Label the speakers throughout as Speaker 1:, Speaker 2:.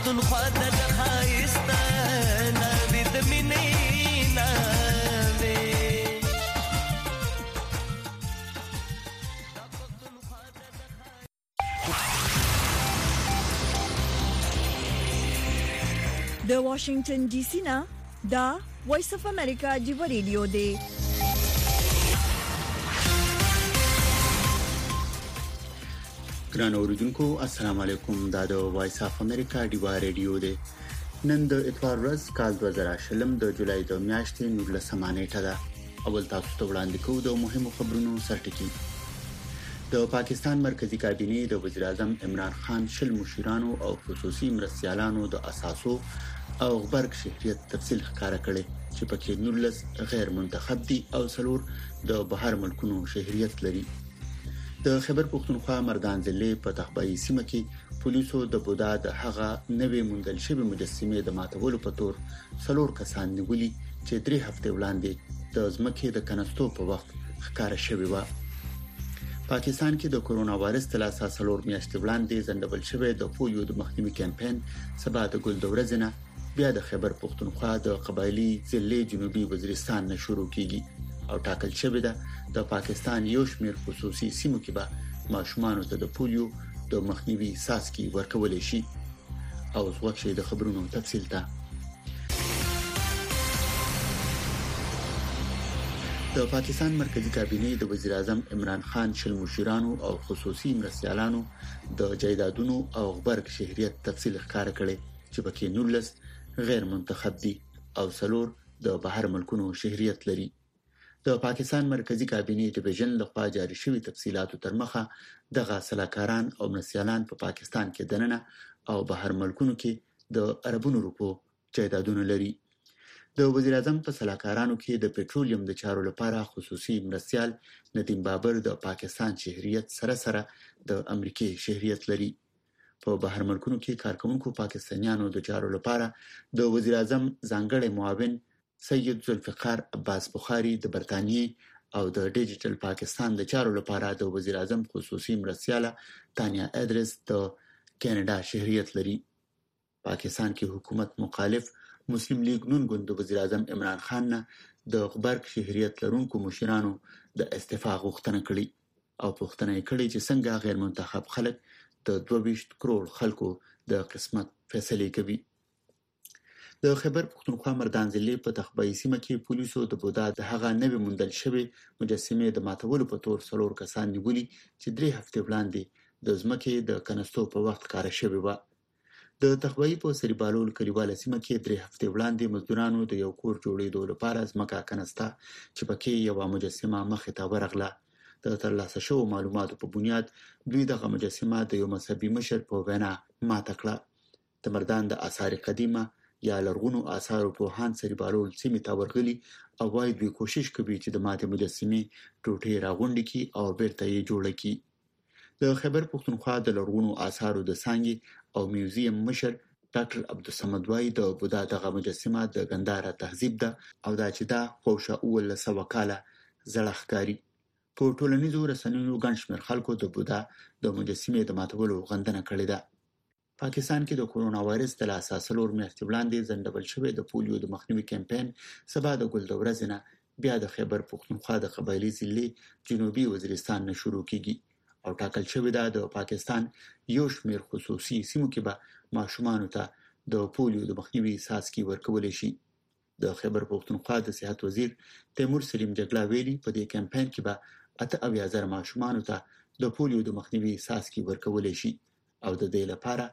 Speaker 1: پښتونخوا د ښایسته ناوې د مینې ناوې.
Speaker 2: د واشنگټن ډي سي نه دا وایس اف امریکا دی ریډیو دی.
Speaker 3: ګران اوریدونکو السلام علیکم. دا د وایس اف امریکا دی ریډیو دی. نن د اتوار ورځ کال 2020 د جولای د میاشتې 19 نیټه ده. اول تاسو ته وړاندې کوو د مهمو خبرونو سرټکی. د پاکستان مرکزی کابینه د وزیر اعظم عمران خان شل مشیرانو او خصوصي مرستیالانو د اساسو او غبرګ شهريت تفصیل ښکارا کړي چې پکې 19 غیر منتخب دي او څلور د بهر ملکونو شهريت لري. د خیبر پښتونخوا مردان ضلع په تخبایی سیمه کې پولیسو د بودا د هغه نوې موندل شوی مجسمه د ماتولو په تور څلور کسان نیولي چې 3 هفته وړاندې د ځمکې د کنستو په وخت ښکارا شوی و. پاکستان کې د کورونا وایرس تلاسه څلور میاشتې وړاندې ځندبل شوی د پولیو د مخنیوي کمپاین سبا د ګل دورزنه بیا د خیبر پښتونخوا د قبایلی ضلع جنوبي وزیرستان نه شروع کیږي او ټاکل شوی ده د پاکستان یو شمېر خصوصي سیمو کې به ماشومان ته د پولیو د مخنیوي ساسکي ورکول شي. او زغوښه د خبرونو تفصیل ته د پاکستان مرکزی کابینه د وزیر اعظم عمران خان شل مشیرانو او خصوصي مرستیالانو د جایدادونو او غبرګ شهريت تفصیل ښکار کړي چې پکې 19 غیر منتخب دي او څلور د بهر ملکونو شهريت لري. د پاکستان مرکزی کابینه ډیویژن لخوا جاری شوی تفصيلاتو تر مخه دغه سلاکاران او مرستیالان په پاکستان کې دننه او بهر ملکونو کې د عربونو روپو جایدادونه لري. د وزیر اعظم په سلاکارانو کې د پېټرولیم د چارو لپاره خصوصي مرستیال ندیم بابر د پاکستان شهريت سره د امریکای شهريت لري. په بهر ملکونو کې کارکونکو پاکستانیانو د چارو لپاره د وزیر اعظم ځانګړي معاون سید ذوالفقار عباس بخاری د برتانیې او د ډیجیټل پاکستان د چارو لپاره د وزیر اعظم خصوصي مرستیاله تانیا ادریس د کینیډا شهريت لري. پاکستان کې حکومت مخالف مسلم لیگ نون ګوند وزیر اعظم عمران خان نه د غبرګ شهريت لرونکو مشرانو د استعفا غوښتنه کړې او پوښتنه یې کړې چې څنګه غیر منتخب خلک د 22 کروڑ خلکو د قسمت فیصله کوي. د خیبر پښتونخوا مردان ضلع په تخبایی سیمه کې پولیسو د بودا د هغه نوې موندل شوی مجسمه د ماتولو په تور څلور کسان نیولي چې 3 هفته وړاندې د ځمکې د کنستو په وخت کار شوی و. د تخبایی په سریبالول کلیواله سیمه کې 3 هفته وړاندې مزدورانو د یو کور جوړېدو لپاره ځمکه کنستا چې پکې یو مجسمه مخې ته ورغله. د ترلاسه شوو معلوماتو په بنیاد دوی دغه مجسمه د یو مذهبي مشر په وینا ماته کړه. د مردان د آثار قدیمه یا لرغونو آثارو په هان سریبالول سیمه تا ورغلي او وايي دوی کوشش کوي چې د ماته مجسمه ټوټې راغونډي کی او بیرته یې جوړ کړي. د خیبر پښتونخوا د لرغونو آثارو د څنګه او میوزیم مشر ډاکټر عبدالصمد وايي د بودا دغه مجسمه د ګنداره تهذیب ده او دا چې دا خوشه اول سوکاله زړخکاری. په ټولنیزو رسنیو ګڼ شمېر خلکو د بودا د مجسمې د ماتولو غندنه کړې ده. پاکستان کې د کورونا وایرس د لاساسلور میاشتې وړاندې ځندبل شوی د پولیو د مخنیوي کمپاین سبا د ګل دورزنه بیا د خیبر پښتونخوا د قبایلی ضلع جنوبي وزیرستان نه شروع کیږي او ټاکل شوی ده د پاکستان یو شمېر خصوصي سیمو کې به ماشومان ته د پولیو د مخنیوي ساسکي ورکول شي. د خیبر پښتونخوا د صحت وزیر تیمور سلیم جګلا ویلي په دې کمپاین کې به 80,000 ماشومان ته د پولیو د مخنیوي ساسکي ورکول شي او د دې لپاره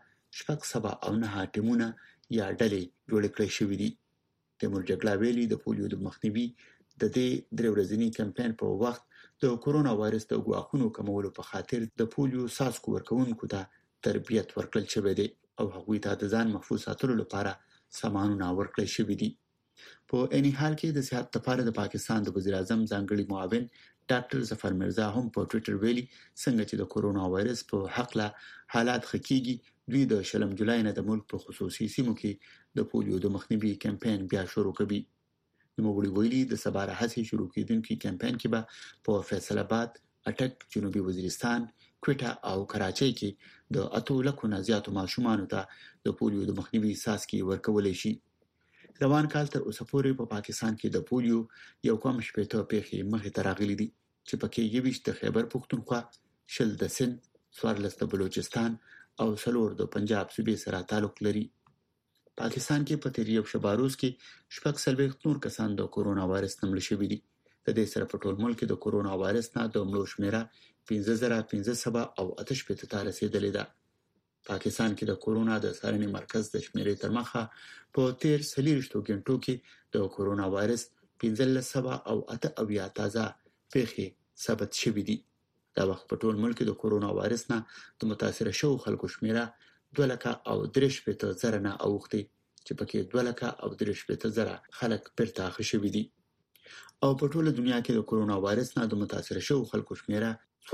Speaker 3: 7 ټیمونه یا ډلې جوړ کړې شوې دي. تیمور جګلا ویلي د پولیو د مخنیوي د دې درې ورځنی کمپاین په وخت د کورونا وایرس د غواخونو کمولو په خاطر د پولیو ساسکو ورکوونکو ته تربیت ورکړل شوی دی او هغوی ته د ځان محفوظ ساتلو لپاره سامانونه ورکړل شوی دي. په اني حال کې د صحت لپاره د پاکستان د وزیر اعظم ځانګړي معاون ډاکټر ظفر مرزا هم په ټوئیټر ویلي څنګه چې د کورونا وایرس په حق له حالات خکېږي دوی د شلم جولای نه د ملک په خصوصي سیمو کې د پولیو د مخنیوي کمپاین بیا شروع کوي. نوموړي ویلي د سبا راهیسې شروع کېدونکي کمپاین کې به په فیصل آباد، اټک، جنوبي وزیرستان، کوټا او کراچۍ کې د 8 لکو نه زیاتو ماشومانو ته د پولیو د مخنیوي څاڅکي ورکول شي. روان کال تر اوسه پورې په پاکستان کې د پولیو یو کم شپېته پیښې مخې ته راغلي دي چې پکې 21 د خیبر پختونخوا، 10 د سند، 14 د بلوچستان او 4 د پنجاب صوبې سره تعلق لري. پاکستان کې په تیر یو شباروز کې 46 نور کسان د کورونا وایرس نه مړه شوي دي. د دې سره په ټول ملک کې د کورونا وایرس نه د مړو شمیره 15500 او 88 ته رسیدلې ده. پاکستان کې د کورونا د څارنې مرکز د شمیرې تر مخه په تیر 24 غنټو کې د کورونا وایرس 1500 او 88 تازه پیښې ثبت شوې دي. دا وخت په ټول ملک کې د کورونا وایرس نه د متاثر شوو خلکو شمیره 2,63,000 نه اوختي چې پکې 2,63,000 خلک پرتاخ شوي دي. او په ټوله دنیا کې د کورونا وایرس نه د متاثر شوو خلکو شمیره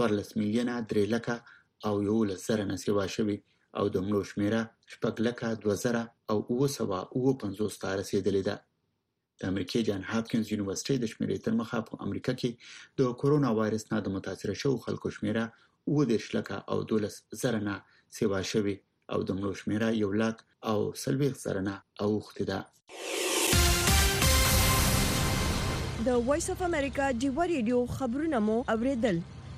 Speaker 3: 14,03,000 نه سیوا شوي او د مړو شمیره 6,02,000 او 950 ته رسیدلې ده. د امریکای جان هاپکینز یونیورسيټي د شمیرې تر مخه په امریکا کې د کورونا وایرس نه د متاثر شوو خلکو شمیره 10,12,000 نه سیوا شوي او د مړو شمیره 1,40,000 نه اوختي ده.
Speaker 2: د وایس اف امریکا ډیوا ریډیو خبرونه مو اوریدل.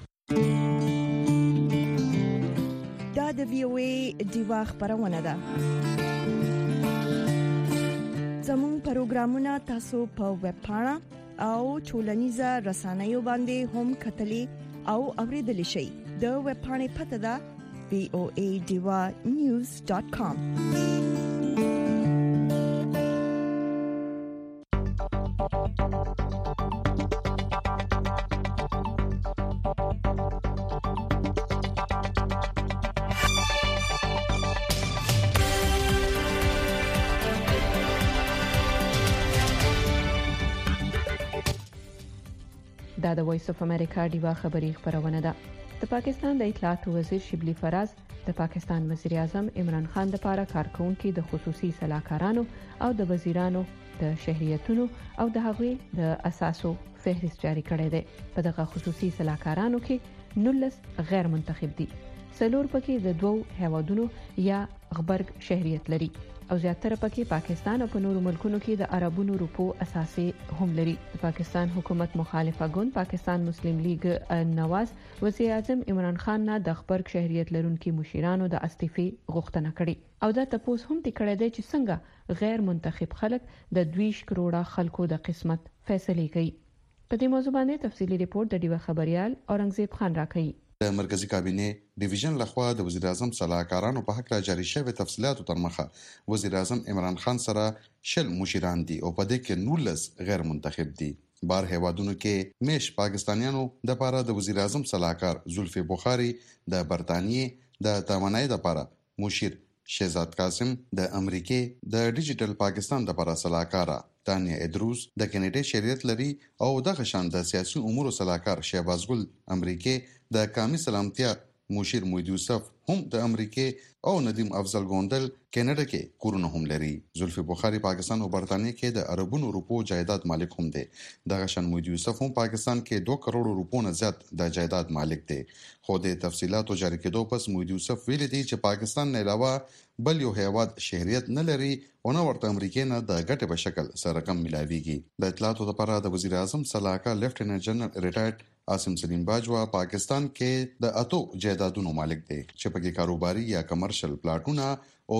Speaker 2: دا د وی او ای ډیوا خبرونه ده. زموږ پروګرامونه تاسو په ویب پاڼه او ټولنیزه رسنیو باندې هم کتلی او اوریدلی شئ. د ویب پاڼې پته ده voadivanews.com.
Speaker 4: دا د وایس اف امریکا ډیوا خبری خبرونه ده. د پاکستان د اطلاعات وزیر شبلی فراز د پاکستان وزیر اعظم عمران خان لپاره کارکونکو د خصوصي سلاکارانو او د وزیرانو د شهريتونو او د هغوی د اساسو فهرست جاری کړی دی. په دغه خصوصي سلاکارانو کې 19 غیر منتخب دي. څلور پکې د دوو هیوادونو یا غبرګ شهريت لري او زیاتره پکې پاکستان او په نورو ملکونو کې د عربونو روپو اساسي هم لري. د پاکستان حکومت مخالفه ګوند پاکستان مسلم لیگ نواز وزیر اعظم عمران خان نه د خبرګ شهريت لرونکو مشیرانو د استعفی غوښتنه کړې او دا تاسو هم تکړه دی چې څنګه غیر منتخب خلک د 20 کروڑه خلکو د قسمت فیصله کوي. په دې موضوع باندې تفصیلی ریپورت د ډیوه خبريال اورنګزیب خان راکړي.
Speaker 5: د مرکزی کابینه ډیویژن لخوا د وزیر اعظم صلاحکارانو په حق را جاری شوی تفصيلاتو تر مخه وزیر اعظم عمران خان سره شل مشیران دي او په دې کې 19 غیر منتخب دي. بار هیوادونو کې میش پاکستانیانو د لپاره د وزیر اعظم صلاحکار زلفی بخاری، د برتانیې د تمنای د لپاره مشیر شهزاد قاسم، د امریکای د ډیجیټل پاکستان د لپاره صلاحکار تانیا ادروس، د کینیډا شریعت لري او د غشان د سیاسي امور صلاحکار شهباز ګل امریکای، د قومي سلامتیا مشیر موحد یوسف هم د امریکای او ندیم افضل ګوندل کینیډا کې کورونه هم لري. زلفی بخاری پاکستان او برتانیې کې د عربونو روپو جایداد مالک هم دی. د غشان موحد یوسف هم پاکستان کې 2 کروڑ روپو نه زیات د جایداد مالک دی. خو د تفصيلاتو جاری کېدو پس موحد یوسف ویل دي چې پاکستان نه علاوه بل یو هیواد شهريت نه لري او نه ورته امریکای نه د ګټه په شکل سره رقم ملاويږي. د اطلاعاتو لپاره د وزیر اعظم صلاحکار لیفټیننټ جنرال ریټایرډ عاصم سلیم باجوا پاکستان کې د 8 جایدادونو مالک دی چې پکې کاروباري یا کمرشل پلاټونه او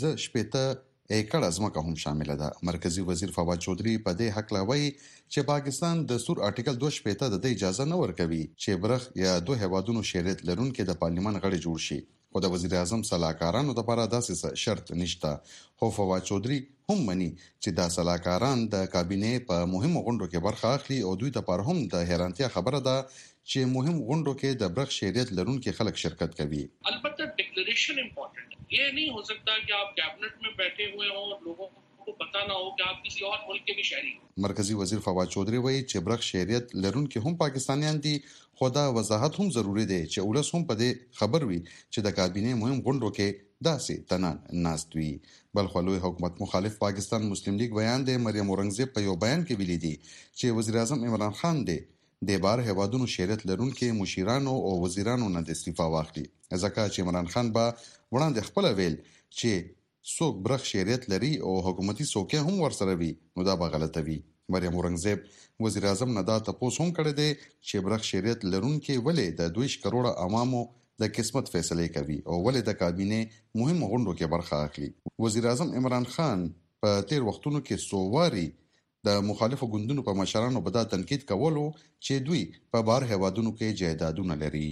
Speaker 5: 15 ایکړ ځمکه هم شامل ده. مرکزی وزیر فواد چودري په دې حق لاوي چې پاکستان د سور آرټیکل 2 د اجازه نه ورکوي چې برخ یا دوه هیوادونو شهريت لرونکو د پارلیمان غړي جوړ شي. خو د وزیر اعظم صلاحکارانو لپاره داسې شرط نشته. خو فواد چودري هم مني چې دا صلاحکاران د کابینه په مهمو غونډو کې برخه اخلي او دوی لپاره هم د حیرانتیا خبره ده چې مهم غونډو کې د برخ شهريت لرونکو خلک شرکت کوي.
Speaker 6: البته ډیکلیریشن امپورټنट है. ये नहीं हो सकता कि आप कैबिनेट में बैठे हुए हो और लोगों को पता ना हो कि आप किसी और मुल्क के भी शहरी हो. مرکزی وزیر فواد چودري وایي چې برخ شهريت لرونکو هم پاکستانیان دي. خدا وضاحت هم ضروری دی چې ولس هم په دې خبر وي چې د کابینه مهم غونډو کې داسې تنان ناست وي. بلخو لوی حکومت مخالف پاکستان مسلم لیگ بیان دی مریم اورنګزیب په یو بیان کې ویلي دي چې وزیر اعظم عمران خان دی
Speaker 5: د بار هوادونو شریعت لرونکو مشیرانو او وزیرانو نه د استعفا واخلي ځکه چې عمران خان به وړاندې خپل ویل چې څوک برخ شریعت لري او حکومتي څوکۍ هم ورسره وي نو دا به غلطه وي. مریم اورنګزیب وزیر اعظم نه دا تاسو هم کړی دی چې برخ شریعت لرونکو ولې د 2 کروڑه عوامو د قسمت فیصله کوي او ولې د کابینه مهم غونډو کې برخه اخلي. وزیر اعظم عمران خان په تیر وختونو کې سوواري د مخالفو ګوندونو په مشرانو په دا تنقید کولو چې دوی په بار هوادونو کې جایدادونه لري.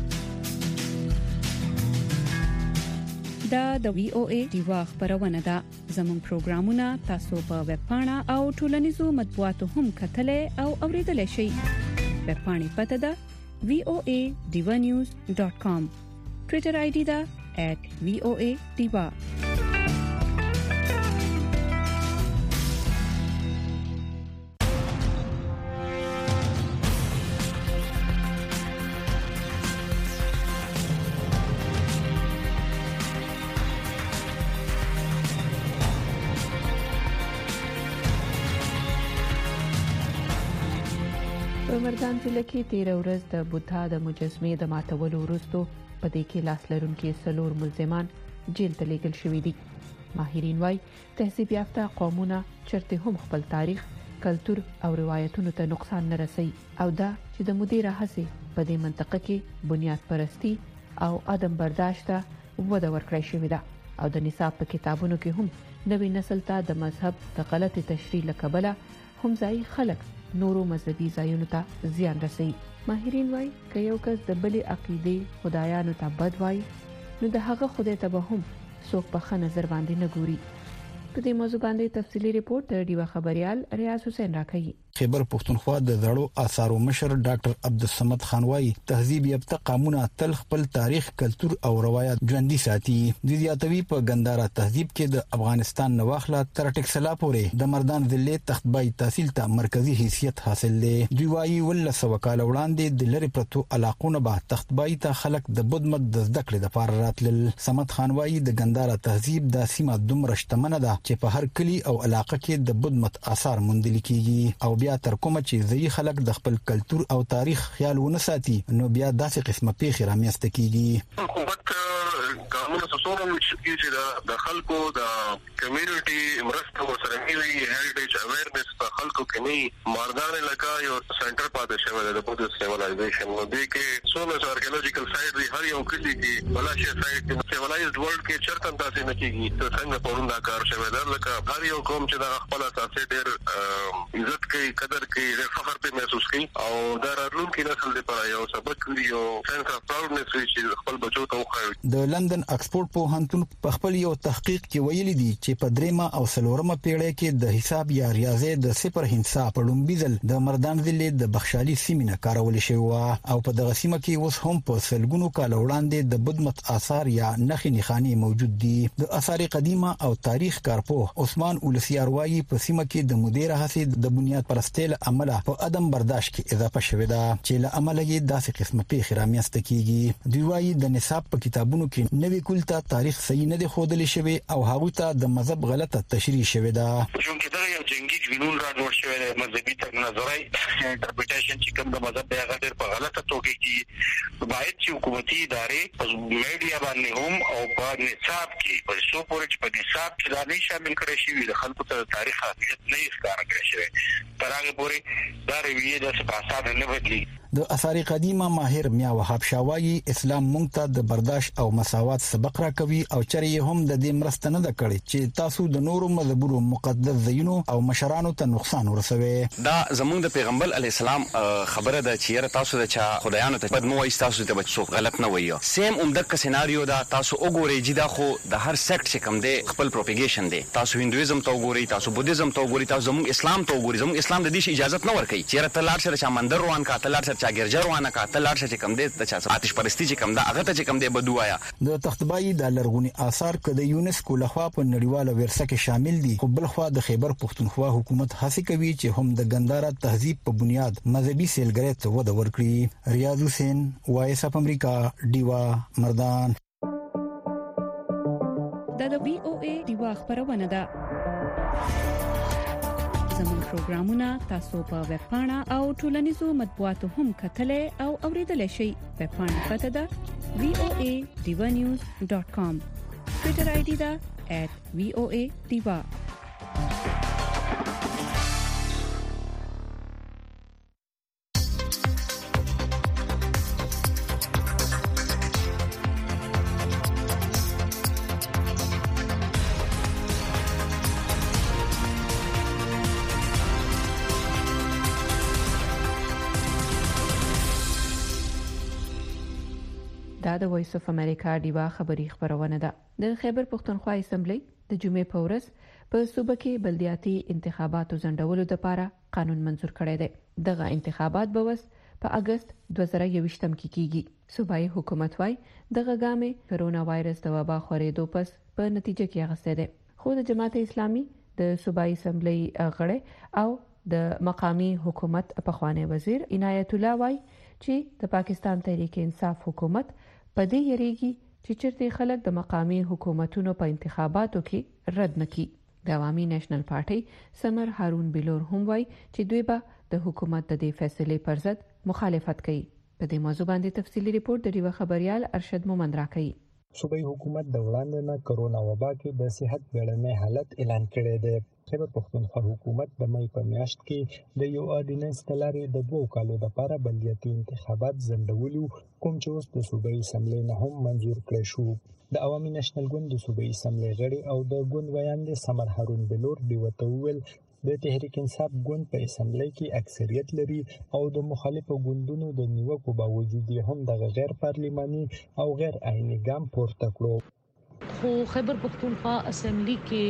Speaker 7: دا د وی او ای دیوا خبرونه ده. زموږ پروګرامونه تاسو په ویب پاڼه او ټولنیزو مطبوعاتو هم کتلې او اوریدلای شئ. ویب پاڼې پته ده voanews.com. ټوئیټر آی ډي ده @voadiva.
Speaker 4: په مردان ضلع کې 13 ورځ د بودا د مجسمې د ماتولو وروسته په دې کې لاس لرونکي 4 ملزمان جیل ته لیږل شوي دي. ماهرین وايي تهذیب یافته قومونه چرته هم خپل تاریخ، کلتور او روایتونو ته نقصان نه رسي او دا چې د مدیر هڅه په دې منطقه کې بنیاد پرستی او عدم برداشت ته وده ورکړی شوې ده او د نصاب په کتابونو کې هم نوې نسل ته د مذهب د غلط تشریح لکبله هم ځای خلک نورو مذهبي ځایونو ته زیان رسي. ماهرین وايي که یو کس د بلې عقیدې خدایانو ته بد وایي نو د هغه خدای ته به هم څوک په ښه نظر باندې نه ګوري. په دې موضوع باندې تفصیلی ریپورت د ډیوا خبريال ریاض حسین راکړي.
Speaker 8: خیبر پښتونخوا د زړو آثارو مشر ډاکټر عبدالصمد خان وايي تهذیب یافته قومونه تل خپل تاریخ، کلتور او روایت ژوندۍ ساتي. د زیاتوي په ګنداره تهذیب کې د افغانستان نواخله تر ټکسلا پورې د مردان ضلع تختبای تحصیل ته مرکزی حیثیت حاصل دی. دوی وايي ولسو کال وړاندې د لری پرتو علاقونو به تختبای ته خلک د بدمت د ذکر لپاره راتلل. صمد خان وايي د ګنداره تهذیب د سیمه دومره شتمنه ده چې په هر کلی او علاقه کې د بدمت آثار موندل کیږي او بیا تر کومه چې ځای خلک د خپل کلتور او تاریخ خیال ونه ساتي نو بیا داسې قسمه پیښې رامنځته کیږي.
Speaker 9: حکومت قانون سوسورم چې د خلکو د کمیونټي مرسته ورسره ملي هریټیج اویرنس په خلکو کې نه مردان علاقہ یو سنټر پاتې شوی د بودیست سیویلایزیشن نو دې کې څونه آرکیولوژیکل سایټ دی هر یو کلی کې بلاشي سایټ دی سیویلایزډ ورلد کې چرته تاسو نه کیږي ته څنګه پروندا کار شوی دا لکه هر یو قوم چې د خپل اساسي ډېر عزت کوي قدر کوي فخر په محسوس کوي او دا راتلونکي نسل لپاره یو سبق دی یو سنس اف پراودنس چې خپل بچو ته وخایي.
Speaker 8: د لندن اکسفورد پوهنتون په خپل یو تحقیق کې ویلي دي چې په دریمه او څلورمه پیړۍ کې د حساب یا ریاضي د صفر حساب په لومبي ځل د مردان ضلع د بخشالي سیمه کارول شوی او په دغه سیمه کې اوس هم په سلګونو کال وړاندې د بدمت آثار یا نخي نخاني موجود دي. د آثار قدیمه او تاریخ کارپوه عثمان اولسیار وايي په سیمه کې د مدیر حسید د بنیاد پرستۍ عمله په عدم برداشت کې اضافه شوې ده چې له عمله یې داسې قسمه پیښې رامنځته کیږي. دوی وايي د نصاب په کتابونو کې نوې کولته تاریخ صحیح نه دی ښودل شوی او هغه ته د مذهب غلطه تشریح شوې ده.
Speaker 9: چونکه دا یو جنگي جنون راځور شوی دی مذهبي نظري انټرپریټیشن چې کوم د مذهب د هغه ډېر په غلطه توګه کې باید چې حکومتي ادارې په میډیا باندې هم او په نصاب کې په څو پورې چې په نصاب کې دا نه شامل کړي شي د خلکو ته تاریخ حقیقت نه ښکار کړي شي تر هغه پورې دا رویه د سپاساد نه بدلی.
Speaker 8: د آثار قدیمه ماهر میا وهاب شاوایی اسلام مونږ ته د برداشت او مساوات سبق راکوي او چرې هم د دې مرسته نه کړي چې تاسو د نورو مذهبونو مقدس ځایونو او مشرانو ته نقصان ورسوي.
Speaker 10: دا زمونږ د پیغمبر علی السلام خبره ده چې تاسو د چا خدایانو ته بد مو وایي تاسو ته بچو غلط نه وایي. سیم عمدک سيناریو دا تاسو وګورئ چې دا خو د هر سیکټ چې کم دی خپل پروپاګیشن دی. تاسو هندویزم ته وګورئ، تاسو بودیزم ته وګورئ، تاسو زموږ اسلام ته وګورئ. زموږ اسلام د دې اجازه نه ورکوي چې ته لاړ سره چا مندر روان کا، ته لاړ سره چا ګرجا روان کا، ته لاړ سره کم دی د چا آتش پرستی چې کم دا هغه ته چې کم دی بدوایا.
Speaker 8: د تختبای د لرغونی آثار ک د یونسکو لخوا په نړیواله ورثه کې شامل دي. خو بل خو د خیبر پښتونخوا حکومت هڅه کوي چې هم د ګنداره تهذیب په بنیاد مذهبي سیلګرۍ ته وده ورکړي. ریاض حسین، وایس اف امریکا، ډیوا مردان.
Speaker 7: د وی او ای ډیوا خبرونه ده. زموږ پروګرامونه تاسو په ویب پاڼه او ټولنیزو مطبوعاتو هم کتلای او اوریدلای شئ. ویب پاڼه پته ده voadivanews.com. ټویټر آی ډي ده @voadiva.
Speaker 4: دا د وایس اف امریکا ډیوا خبری خبرونه ده. د خیبر پښتونخوا اسمبلی د جمعې په ورځ په صوبه کې بلدیاتي انتخاباتو ځنډولو لپاره قانون منزور کړی دی. دغه انتخابات به وس په اگست 2021 کې کیږي. صوبایي حکومت وايي دغه ګامې کرونا وایرس د وبا خورېدو پس په نتیجه کې اغسته ده. خو د جماعت اسلامي د صوبایي اسمبلی غړي او د مقامی حکومت په خوانه وزیر عنایت الله وايي چې د پاکستان تحریک انصاف حکومت په دې یریږي چې چیرته خلک د مقامی حکومتونو په انتخاباتو کې رد نکړي. د عوامي نېشنل پارټي سمر هارون بلور هم وايي چې دوی به د حکومت د دې فیصلې پر ضد مخالفت کوي. په دې موضوع باندې تفصیلی ریپورت د ډیوه خبريال ارشد مومند راکړي.
Speaker 11: صوبایي حکومت د وړاندې نه کرونا وبا کې د صحت بیړنی حالت اعلان کړی دی. خیبر پښتونخوا حکومت د مې په میاشت کې د یو اورډیننس تلاري د 2 کالو لپاره بلدیاتي انتخابات ځنډولو کوم چې اوس د صوبایي اسمبلی نه هم منزور کړی شو. د عوامي نېشنل ګوند د صوبایي اسمبلی غړي او د ګوند ویاند سمر هارون بلور دی وتوول د تحریک انصاف ګوند په اسمبلی کې اکثریت لري او د مخالفو ګوندونو د نیوکو باوجود هم د غیر پارلماني او غیر آئینی ګام پورته کړو.
Speaker 12: خو خیبر پختونخوا اسمبلی کې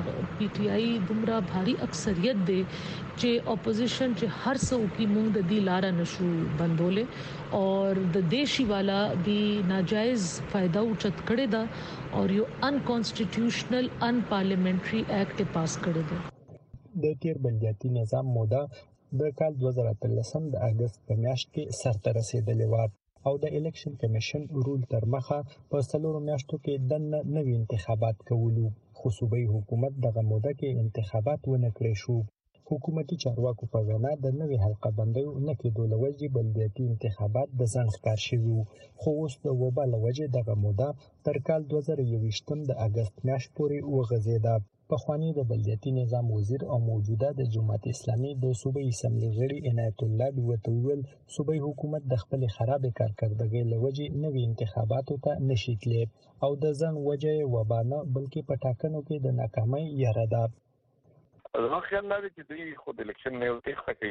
Speaker 12: پی ټی آی دومره بھاری اکثریت دی چې اپوزیشن چې هر څو کې موږ د دې لار نشو بندولې او د دیشي والا دی ناجایز فائدہ اوچت کړي دا او یو ان کانسټیټیوشنل ان پارلیمنټري ایکټ پاس کړي دا.
Speaker 11: د تیر بلدیاتي نظام موده د کال 2013 د اگست په میاشت کې سرته رسیدلې و او د الیکشن کمیشن رول تر مخه په 4 میاشتو کې د نوي انتخابات کولو. خو صوبایي حکومت دغه موده کې انتخابات ونه کړی شو. حکومتي چارواکو په وینا د نوي حلقه بندیو نه کېدو لوجې بلدیاتي انتخابات د ځنډ ښکار شوي خو اوس د وبا لوجې دغه موده تر کال 2021 د اگست میاشت پورې وغځېده. پخوانی د بلدیاتي نظام وزیر او موجوده د جماعت اسلامي د صوبایي اسمبلی غړي عنایت الله وتوول صوبایي حکومت د خپل خراب کارکردګۍ لوجې نوي انتخاباتو ته نشي تللی او د ځن وجه وبا نه بلکې په ټاکنو کې د ناکامۍ یاره ده.
Speaker 9: زما خیال دا دی چې دوی خود الیکشن نه یو تیښته کوي.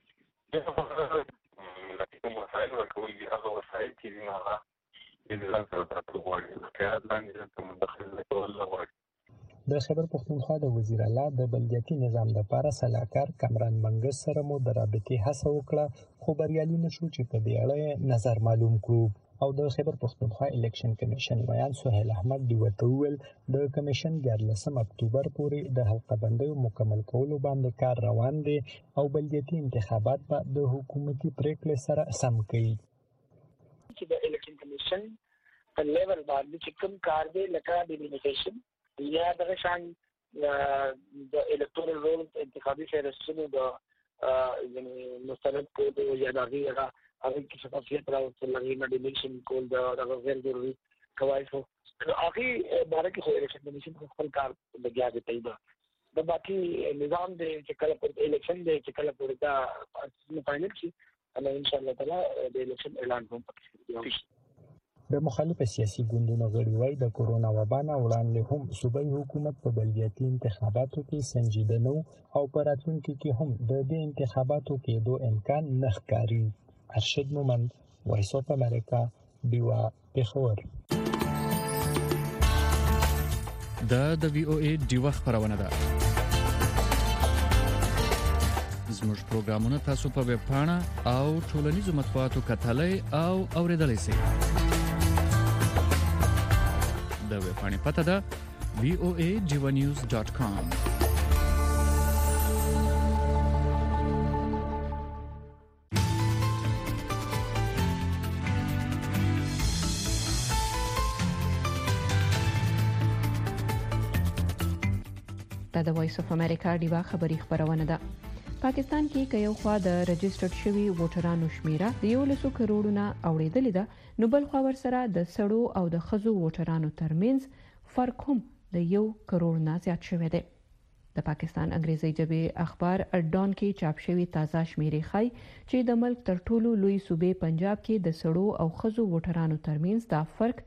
Speaker 9: لکه مسایل ورکول دي هغه وسایل چې دي هغه د ځان سره تاسو غواړي که لاندې ته مداخله کول غواړي.
Speaker 11: د خیبر پښتونخوا د وزیر اعلی د بلدیاتي نظام لپاره سلاکار کامران منګس سره مو د رابطې هڅه وکړه خو بریالي نشو چې په دې اړه نظر معلوم کړو او د خیبر پښتونخوا الیکشن کمیشن ویان سهیل احمد دی وتوول د کمیشن 14 اکتوبر پورې د حلقه بندیو مکمل کولو باندې کار روان دی او بلدیاتي انتخابات به د حکومتي پریکړې سره سم کوي.
Speaker 13: چې د الیکشن کمیشن په لیول باندې چې کوم کار دی لکه ډیلیمیټیشن یا د شان د الکتورل رول انتخابي فیصلو د یعنی مستند کود یا د هغه کې شفافیت راوستل لري نه ډیمیشن کول دا غیر ضروري کوي خو هغه باره کې خو الیکشن کمیشن خپل کار لګیا دی پیدا د باقي نظام د چې کله پر الیکشن د چې کله پر دا فائنل شي ان شاء الله تعالی د الیکشن اعلان کوم پکې.
Speaker 11: د مخالف سیاسي ګوندونو غړي وايي د کورونا وبا نه وړاندې هم صوبایي حکومت په بلدیاتي انتخاباتو کې سنجیده نه او په راتلونکي کې هم د دې انتخاباتو کېدو امکان نه ښکاري. ارشد مومند وایس اف امریکا دیوا پېښور.
Speaker 14: د وی او ای دیوا خبرونه ده. زموږ پروګرامونه تاسو په ویب پاڼه او ټولنیزو مطبوعاتو کتلای او اوریدلای شئ. د ویب پاڼې پته ده voadivanews.com.
Speaker 4: دا د وایس اف امریکا ډیوا خبری خبرونه ده. پاکستان کې یو خوا د رجسټرډ شوی ووټرانو شمیره د 100 کروڑونه اوریدلې ده، نو بل خوا ورسره د سړو او د خزو ووټرانو ترمنځ فرق هم د 1 کروڑ نه زیات شوی دی. د پاکستان انګریزي ژبه اخبار ډان کې چاپ شوی تازه شمیرې ښيي چې د ملک تر ټولو لوی صوبې پنجاب کې د سړو او خزو ووټرانو ترمنځ دا فرق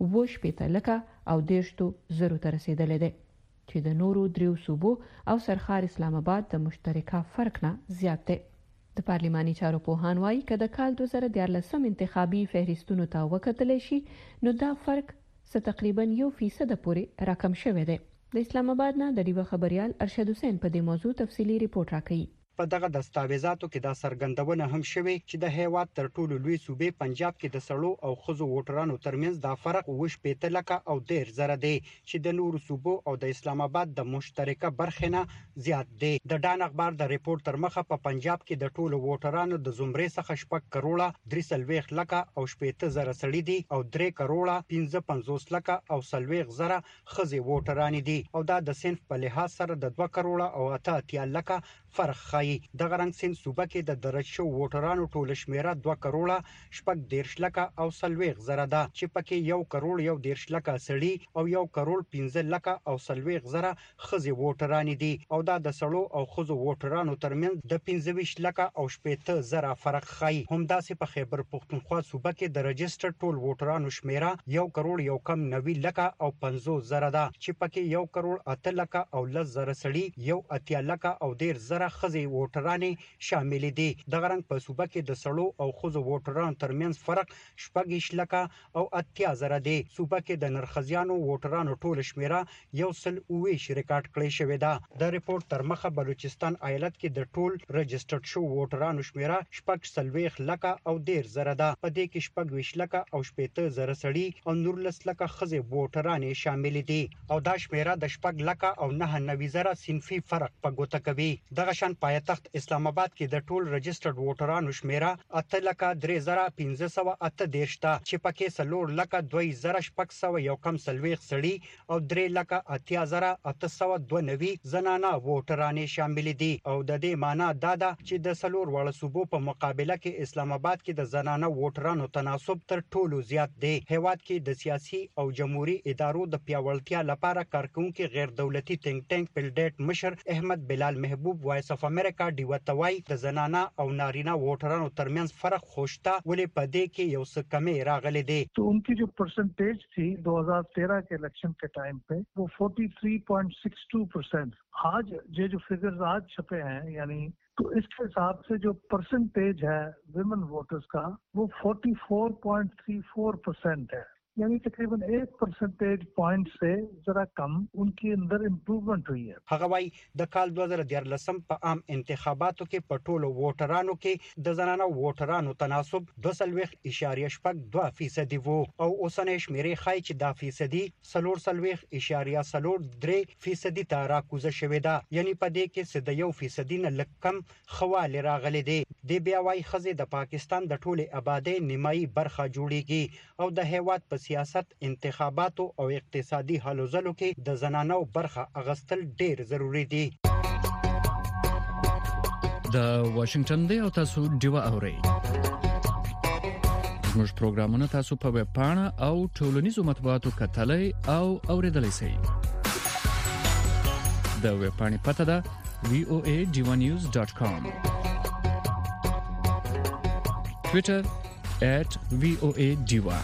Speaker 4: 80 لکه او 100 ته رسیدلی دی، چې د نورو دریو صوبو او سرخار اسلام آباد د مشترکه فرق نه زیات دی. د پارلماني چارو پوهان وايي چې د کال 2014 انتخابي فهرستونو ته وکتل شي نو دا فرق تقریبا 1% پورې راکم شوی دی. د اسلام آباد نه د ډیوه خبريال ارشد حسین په دې موضوع تفصيلي ریپورت راکړي.
Speaker 15: په دغه دستاویزاتو کې دا څرګندونه هم شوې چې د هیواد تر ټولو لوی صوبې پنجاب کې د سړو او خزو ووټرانو ترمنځ دا فرق 80 لکه او 1.5 دی چې د نورو صوبو او د اسلام آباد د مشترکه برخې نه زیات دی. د ډان اخبار د ریپورت تر مخه په پنجاب کې د ټولو ووټرانو د زمرې څخه 6 کروڑه 3 لکه او 80 زره سړي دي او 3 کروڑه 55 لکه او 40 زره خزي ووټران دي او دا د صنف په لحاظ سره د 2 کروڑه او 8 لکه فرق ښيي. دغه رنګ سین صوبه کې د درج شو ووټرانو ټول شمیره 2 کروڑه 14 لکه او 40 زره ده چې پکې 1 کروڑ 11 لکه سړي او 1 کروڑ 15 لکه او 40 زره خزي ووټران دي او دا د سړو او خزو ووټرانو ترمنځ د 15 لکه او 80 زره فرق ښيي. همداسې په خیبر پختونخوا صوبه کې د رجسټر ټول ووټرانو شمیره 1 کروڑ 90 لکه او 50 زره ده چې پکې 1 کروڑ 8 لکه او 10 زره سړي 1 لکه او 10 زره خزي ووټران شامل دي. دغه رنګ په صوبه کې د سړو او خزو ووټرانو ترمنځ فرق 14 لکه او 8 زره دی. صوبه کې د نرخزیانو ووټرانو ټول شمیره 120 ریکارډ کړی شوی ده. د ریپورت تر مخه بلوچستان ایالت کې د ټول رجسټرډ شو ووټرانو شمیره 14 لکه او 10 زره ده. په دې کې 14 لکه او 80 زره سړي او 19 لکه خزي ووټران شامل دي او دا شمیره د 14 لکه او 99 زره صنفي فرق په ګوته کوي. دغه شان پایتخت اسلام آباد کې د ټول رجسټرډ ووټرانو شمیره 8 لکه 3518 تا چې پکې 4 لکه 2600 کم 40 سړي او 3 لکه 8892 زنانه ووټران شامل دي او د دې معنی دا ده چې د 4 وړ صوبو په مقابله کې اسلام آباد کې د زنانه ووټرانو تناسب تر ټولو زیات دی. هیواد کې د سیاسي او جمهوریت ادارو د پیاوړتیا لپاره کارکونکو غیر دولتي تھنک ټانک پلډیټ مشر احمد بلال محبوب وایس اف امریکا دیوتوای د زنانه او نارینه ووټرانو ترمنځ فرق خوشتا ولې پدې کې یو څه کمی راغلي دي.
Speaker 16: तो उनकी जो परसेंटेज थी 2013 के इलेक्शन के टाइम पे वो 43.62%. आज ये जो फिगर्स आज छपे हैं यानी तो इसके हिसाब से जो परसेंटेज है विमेन वोटर्स का वो 44.34% है, यानी तकरीबन 1 परसेंटेज पॉइंट से जरा कम उनके अंदर इम्प्रूवमेंट हुई है.
Speaker 15: هغه وايي د کال 2014 په عام انتخاباتو کې په ټولو ووټرانو کې د زنانه ووټرانو تناسب 2.82% وو او اوسنۍ شمیرې ښایي چې دا فیصدي 4.03% ته راکوزه شوې ده، یعنی په دې کې د 1% نه لږ کم خواله راغلي دي. د بیا وايي خزه د پاکستان د ټوله آبادی نیمایي برخه جوړیږي او د هیواد په سیاست، انتخاباتو او اقتصادي هلو ځلو کې د زنانو برخه اغستل ډیر ضروری دي.
Speaker 14: د واشنگټن دی او تاسو ډیوا اورئ. زموږ پروګرامونه تاسو په ویب پاڼه او ټولنیزو مطبوعاتو کتلای او اوریدلای شئ. د ویب پاڼې پته ده voadivanews.com. Twitter @voadiva.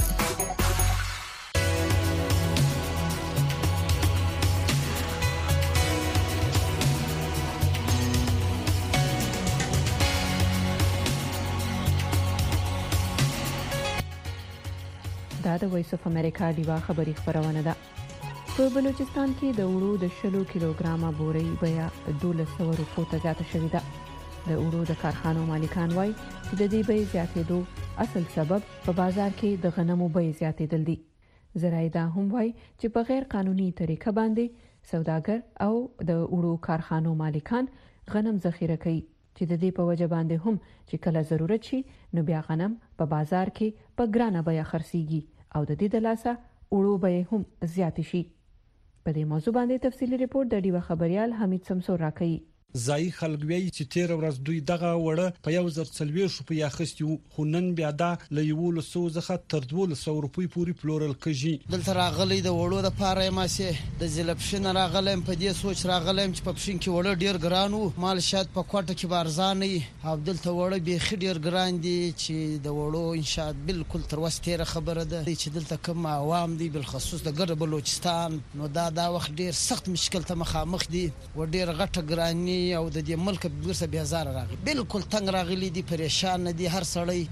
Speaker 4: دا د وایس اف امریکا دیوا خبری خبرونه ده. په بلوچستان کې د وړو د 10 کیلوګرامه بوري بیا 1200 روپو ته زیاته شوې ده. د وړو د کارخانو مالکان وایي چې د دې بیې زیاتېدو اصل سبب په بازار کې د غنمو بیې زیاتېدل دي. زرایدا هم وایي چې په غیر قانوني طریقه باندې سوداګر او د وړو کارخانو مالکان غنم ذخیره کوي چې د دې په وجه باندې هم چې کله ضرورت شي نو بیا غنم په بازار کې په ګرانه بیه خرڅيږي او د دې د لاسه وړو بیې هم زیات شي. په دې موضوع باندې تفصیلی ریپورت د ډیوا خبريال حمید سمسور راکړي.
Speaker 17: ځای خلک وی چې 13 ورځ دوی دغه وړه په 1040 روپیا اخیستي خو نن بیا دا له 100 څخه تر 1200 روپۍ پورې پلورل کېږي.
Speaker 18: دلته راغلي د وړو د پاره ماسه د زلپشن راغلم په دې سوچ راغلم چې په پښین کې وړه ډیر ګران وو مال شاید په کوټه کې بارزان نه او دلته وړه به خډیر ګران دي چې د وړو ان شاء الله بالکل تر وسته خبره ده چې دلته کوم عوام دي بل خصوص د ګرب بلوچستان نو دا وخت ډیر سخت مشکل ته مخامخ دي و ډیر غټه ګرانی او د دې ملک برسه بیا زار راغلی بالکل تنگ راغلی دي پریشان دي هر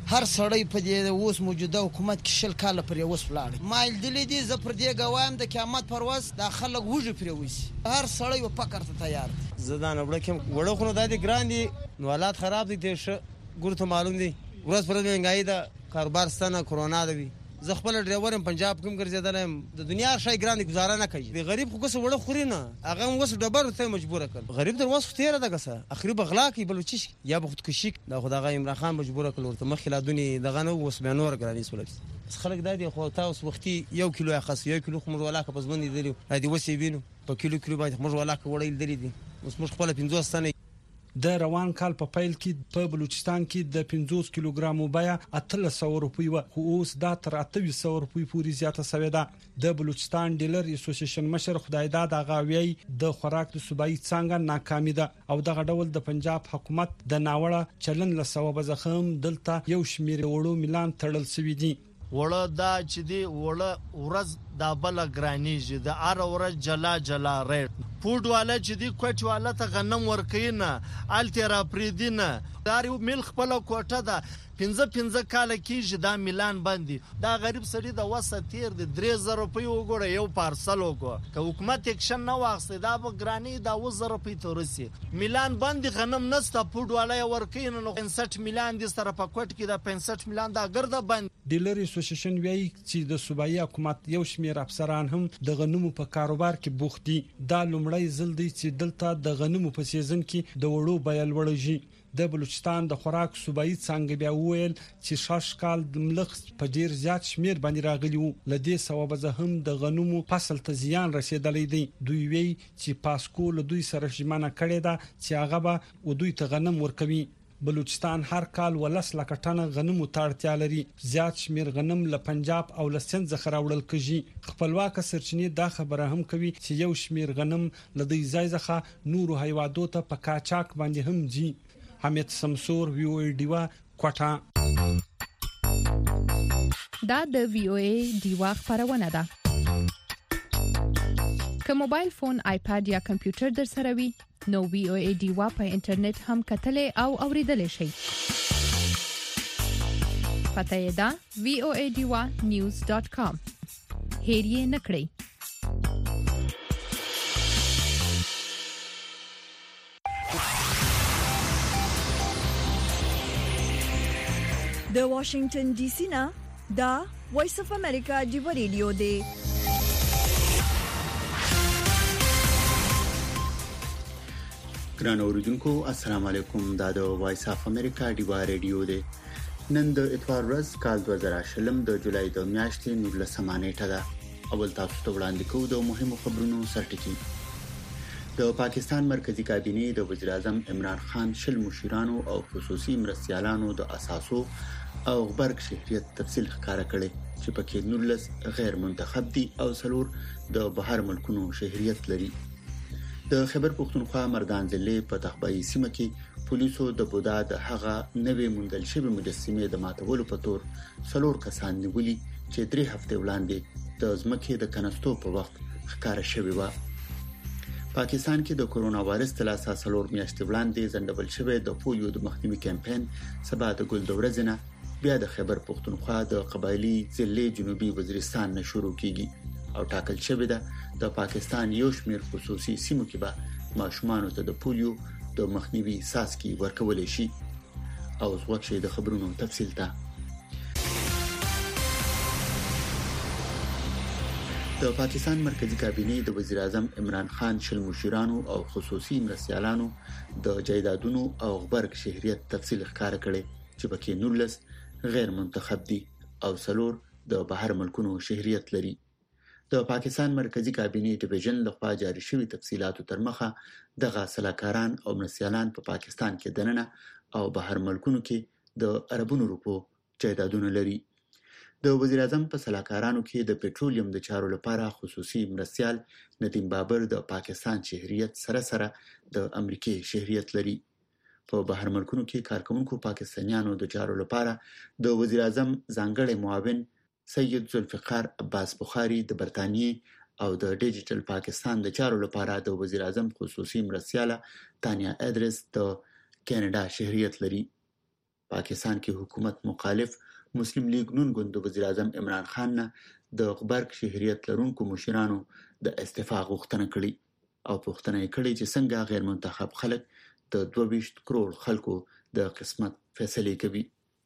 Speaker 18: سړی په دې اوس موجوده حکومت کې شل کال پر اوس ولاړ مایل دي دي ز پر دې غوایم د قیامت پرواز د خلک وږي پر اوس هر سړی و پکړ ته تیار
Speaker 19: زدان وړکم وړو خو د دې ګران دي نو حالات خراب دي ته ګورته معلوم دي ورځ پر مهنګای ده کاروبار ستنه کرونا دی زه خپل ډرایورم پنجاب کوم ګرځیدلم د دنیا شای ګران گزاره نه کوي د غریب خو څه وړه خوري نه هغه وس ډبر ته مجبور کړ غریب در وس تیر ده کسه اخري بغلا کوي بلوچی یا به خودکشي دا خدای عمران خان مجبور کړ ورته مخله دنیا دغه نو وس به نور ګرانی سولې خلک دا دي خو تاسو وختي 1 کیلو اخص 1 کیلو خمر ولا که پس باندې دی هدي وسې وینو په کیلو باندې خمر ولا که وړل دی دي اوس موږ خپل 50 سنه
Speaker 17: د روان کال په پیل کې په بلوچستان کې د 50 کیلوګرامو بیه 1300 روپۍ و خو اوس دا تر 2800 روپۍ پورې زیاته شوې ده. د بلوچستان ډیلر اسوسییشن مشر خدایداد اغاوی د خوراک د صوبایي څنګه ناکامي ده او دغه ډول د پنجاب حکومت د ناوړه چلن له سبب زخم دلته یو شمیر وړو ملان تړل شوی دي.
Speaker 20: وړه دا چې دی وړه ورځ دا بل ګرانیږي د ار ورځ جلا ریټ فود والا چې دی کوټ والا ته غنم ورکینه الترا پریدینه داري مل خپل کوټه ده 15 کال کېږي دا میلان باندې دا غریب سړی د وسه تیر د 3000 روپۍ وګوره یو پارسل وګوره که حکومت اکشن نه واخلي دا به ګرانی دا 1000 روپۍ تورسي میلان باندې غنم نسته فود والا ورکینه نو 65 میلان د سره په کوټ کې دا 65 میلان دا ګرده باندې
Speaker 17: ډیلر اسوسییشن وایي چې د صوبایي حکومت یو شمیر افسران هم د غنمو په کاروبار کې بوخت دي. دا لومړی ځل دی چې دلته د غنمو په سیزن کې د وړو بیه لوړیږي. د بلوچستان د خوراک صوبایي څنګه بیا وویل چې شاش کال د ملخ په ډیر زیات شمیر باندې راغلی وو لدې سبب زه هم د غنمو فصل ته زیان رسیدلې دی. دوی وی چې پاسکو له دوی سره ژمنه کړې ده چې هغه به دوی ته غنم ورکوي. بلوچستان هر کال ولس لکه ټنه غنمو ته اړتیا لري. زیات شمیر غنم له پنجاب او له سند څخه راوړل کیږي. خپلواک سرچینې دا خبره هم کوي چې یو شمیر غنم له دې ځای څخه نورو هیوادو ته په کاچاک باندې هم ځي. حمید سمسور وی او ای ډیوا کوټه.
Speaker 7: دا د وی او ای ډیوا خبرونه ده. که موبایل فون آیپاد یا کمپیوټر در سره وي نو وی او ای ډیوا په انټرنیټ هم کتلې او اوریدلې شي. پته یې ده voadiwa.news.com هیر یې نکړئ.
Speaker 2: د واشنگټن ډي سي نه دا وایس اف امریکا دی ریډیو دی.
Speaker 3: ګران اوریدونکو السلام علیکم. دا د وایس اف امریکا دی ریډیو دی. نن د اتوار ورځ کال 2020 د جولای د میاشتې 19 نیټه ده. اول تاسو ته وړاندې کوو د مهمو خبرونو سرټکی. د پاکستان مرکزی کابینه د وزیر اعظم عمران خان شل مشیرانو او خصوصي مرستیالانو د اساسو او غبرګ شهريت تفصیل ښکارا کړي چې پکې 19 غیر منتخب دي او څلور د بهر ملکونو شهريت لري. د خیبر پختونخوا مردان ضلع په تخبایی سیمه کې پولیسو د بودا د هغه نوې مندل شوی مجسمه د ماتولو په تور څلور کسان نیولي چې 3 هفته وړاندې د ځمکې د کنستو په وخت ښکارا شوی و. پاکستان کې د کرونا وایرس تلاسه څلور میاشتې وړاندې ځندول شوی د پولیو د مخنیوي کمپاین سبا د ګل د ورځې نه بیا د خیبر پختونخوا د قبایلی ضلع جنوبي وزیرستان نه شروع کیږي او ټاکل شوی ده د پاکستان یو شمیر خصوصي سیمو کې به ماشومان ته د پولیو د مخنیوي ساسکی ورکول شي. او وګورئ د خبرونو تفصیل ته. د پاکستان مرکزی کابینه د وزیر اعظم عمران خان شل مشیرانو او خصوصي مرستیالانو د جایدادونو او غبرګ شهريت تفصیل ښکارا کړي چې پکې 19 غیر منتخب دي او څلور د بهر ملکونو شهريت لري. د پاکستان مرکزی کابینه ډیویژن لخوا جاری شوی تفصيلاتو تر مخه دغه سلاکاران او مرسیالان په پاکستان کې دننه او بهر ملکونو کې د عربونو روپو جایدادونه لري. د وزیر اعظم په سلاکارانو کې د پټرولیم د چارو لپاره خصوصي مرسیال ندیم بابر د پاکستان شهریت سره د امریکای شهریت لري. په بهر ملکونو کې کارکونکو پاکستانیانو د چارو لپاره د وزیر اعظم ځانګړي معاون سید ذوالفقار عباس بخاری د برتانیې او د ډیجیټل پاکستان د چارو لپاره د وزیر اعظم خصوصي مرسیاله تانیا ادریس د کینیډا شهریت لري. پاکستان کې حکومت مخالف مسلم لیگ نون ګوند وزیر اعظم عمران خان نه د غبرګ شهریت لرونکو مشرانو د استعفا غوښتنه کړې او پوښتنه یې کړې چې څنګه غیر منتخب خلک د 22 کروڑ خلکو د قسمت فیصله کوي.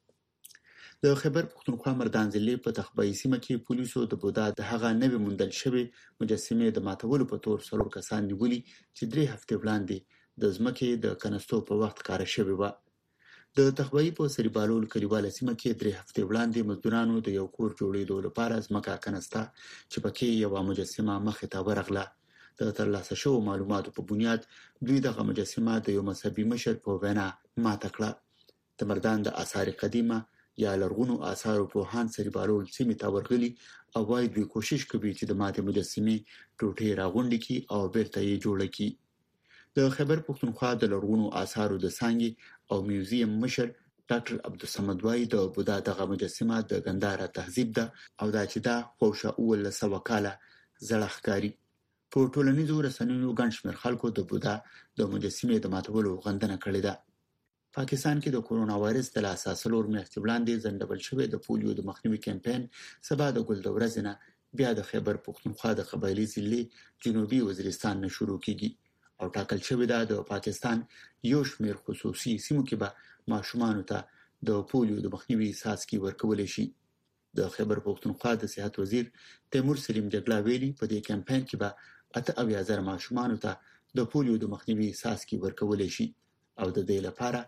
Speaker 3: د خیبر پختونخوا مردان ضلع په تخبایی سیمه کې پولیسو د بودا د هغه نوې موندل شوی مجسمه د ماتولو په تور 3 کسان نیولي چې 3 هفته وړاندې د ځمکې د کنستو په وخت کار شوی و. د تخبایی په سریبالول کلیواله سیمه کې 3 هفته وړاندې مزدورانو د یو کور جوړېدو لپاره ځمکه کنستا چې پکې یو مجسمه مخ ته ورغله. د ترلاسه شو معلوماتو په بنیاد دوی دغه مجسمه د یو مذهبي مشر په وینا ماته کړه. د مردان د آثار قدیمه یا لرغونو آثارو په هان سریبالول سیمه ته ورغلي او وايي دوی کوشش کوي چې د ماته مجسمه ټوټې راغونډي کی او بیرته یې جوړ کړي. د خیبر پختونخوا د لرغونو آثارو د سانګي او میوزیم مشر ډاکټر عبدالصمد وايي د بودا دغه مجسمه د ګنداره تهذیب ده او دا چې دا خوشا اول سوکاله زړه ښکاری. په ټولنیزو رسنیو ګڼ شمېر خلکو د بودا د مجسمې د ماتولو غندنه کړې ده. پاکستان کې د کورونا وایرس د لاسه سلور میاشتې وړاندې ځنډول شوی د پولیو د مخنیوي کمپاین سبا د ګل د ورځې نه بیا د خیبر پختونخوا د قبایلی ضلع جنوبي وزیرستان نه شروع کیږي او ټاکل شوی ده د پاکستان یو شمېر خصوصي سیمو کې به ماشومانو ته د پولیو د مخنیوي څاڅکي ورکول شي. د خیبر پختونخوا د صحت وزیر تیمور سلیم جګلا ویلي په دې کمپاین کې به 80,000 ماشومانو ته د پولیو د مخنیوي څاڅکي ورکول شي او د دې لپاره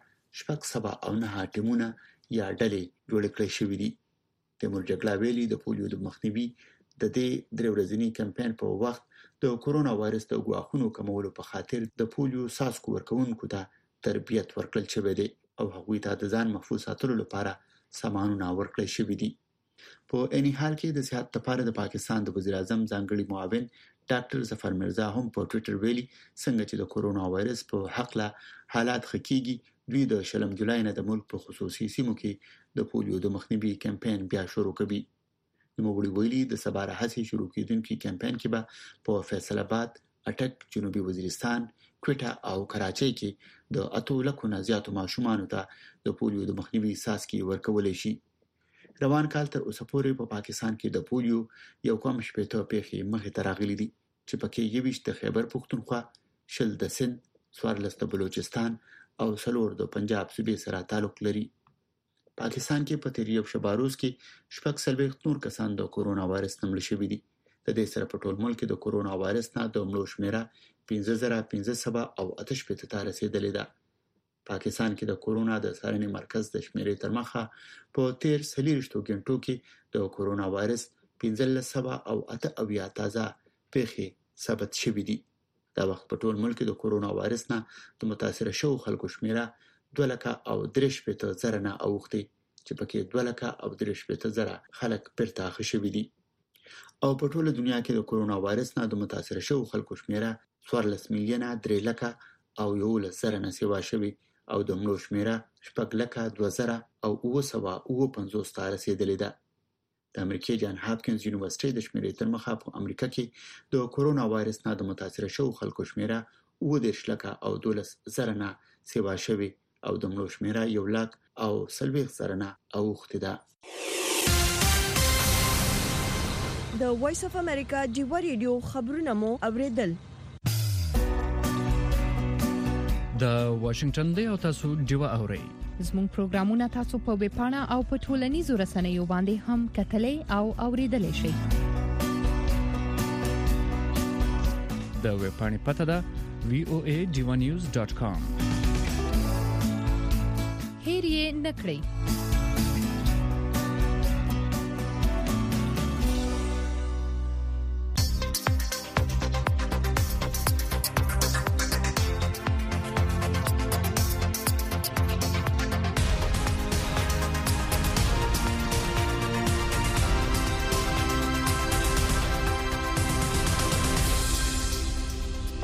Speaker 3: 7 ټیمونه یا ډلې جوړ کړې شوې دي. تیمور جګلا ویلي د پولیو د مخنیوي د دې 3 ورځنی کمپاین په وخت د کورونا وایرس د غواخونو کمولو په خاطر د پولیو څاڅکو ورکوونکو ته تربیت ورکړل شوی دی او هغوی ته د ځان محفوظ ساتلو لپاره سامانونه ورکړل شوی دي. په اني حال کې د صحت لپاره د پاکستان د وزیر اعظم ځانګړي معاون ډاکټر ظفر مرزا هم په ټوئیټر ویلي څنګه چې د کورونا وایرس په حق له حالات خکېږي دوی د شلم جولای نه د ملک په خصوصي سیمو کې د پولیو د مخنیوي کمپاین بیا شروع کوي. نوموړي ویلي د سبا راهسي شروع کېدونکي کمپاین کې به په فیصل آباد، اټک، جنوبي وزیرستان، کوټه او کراچۍ کې د 8 لکو نه زیاتو ماشومانو ته د پولیو د مخنیوي څاڅکي ورکول شي. روان کال تر اوسه پورې په پاکستان کې د پولیو یو کم شپېته پیښې مخې ته راغلي دي چې پکې 21 د خیبر پختونخوا، 10 د سند، 14 د بلوچستان او 4 د پنجاب صوبې سره تعلق لري. پاکستان کې په تیر یو شباروز کې 46 نور کسان د کورونا وایرس نه مړ شوي دي. د دې سره په ټول ملک کې د کورونا وایرس نه د مړو شمیره 15,500 او 88 ته رسیدلې ده. پاکستان کې د کورونا د څارنې مرکز د شمیرې تر مخه په تیر 30 غنټو کې د کورونا وایرس 1500 او 88 تازه پیښې ثبت شوې دي. دا وخت په ټول ملک د کورونا وایرس نه د متاثر شوو خلکو شمیره 2,63,000 نه اوختي چې پکې 2,63,000 خلک پرته خښوي دي. او په ټوله دنیا کې د کورونا وایرس نه د متاثر شوو خلکو شمیره 14,3,11,000 نه سیوا شوي او د مړو شمیره 6,02,950 ته رسیدلې ده. د امریکای جان هاپکینز یونیورسيټي د شمیرې تر مخه په امریکا کې د کورونا وایرس نه د متاثر شوو خلکو شمیره 10,12,000 نه سیوا شوي او د مړو شمیره 1,40,000 نه اوختي ده.
Speaker 2: د وایس اف امریکا جیو ریډیو خبرونه مو اوریدل.
Speaker 14: د واشنگټن دی او تاسو جوا اورئ.
Speaker 7: زموږ پروګرامونه تاسو په ویب پاڼه او په ټولنیزو رسنیو باندې هم کتلای او اوریدلای شئ.
Speaker 14: د ویب پاڼې پته ده voajivanews.com.
Speaker 7: هیر یې نکړئ.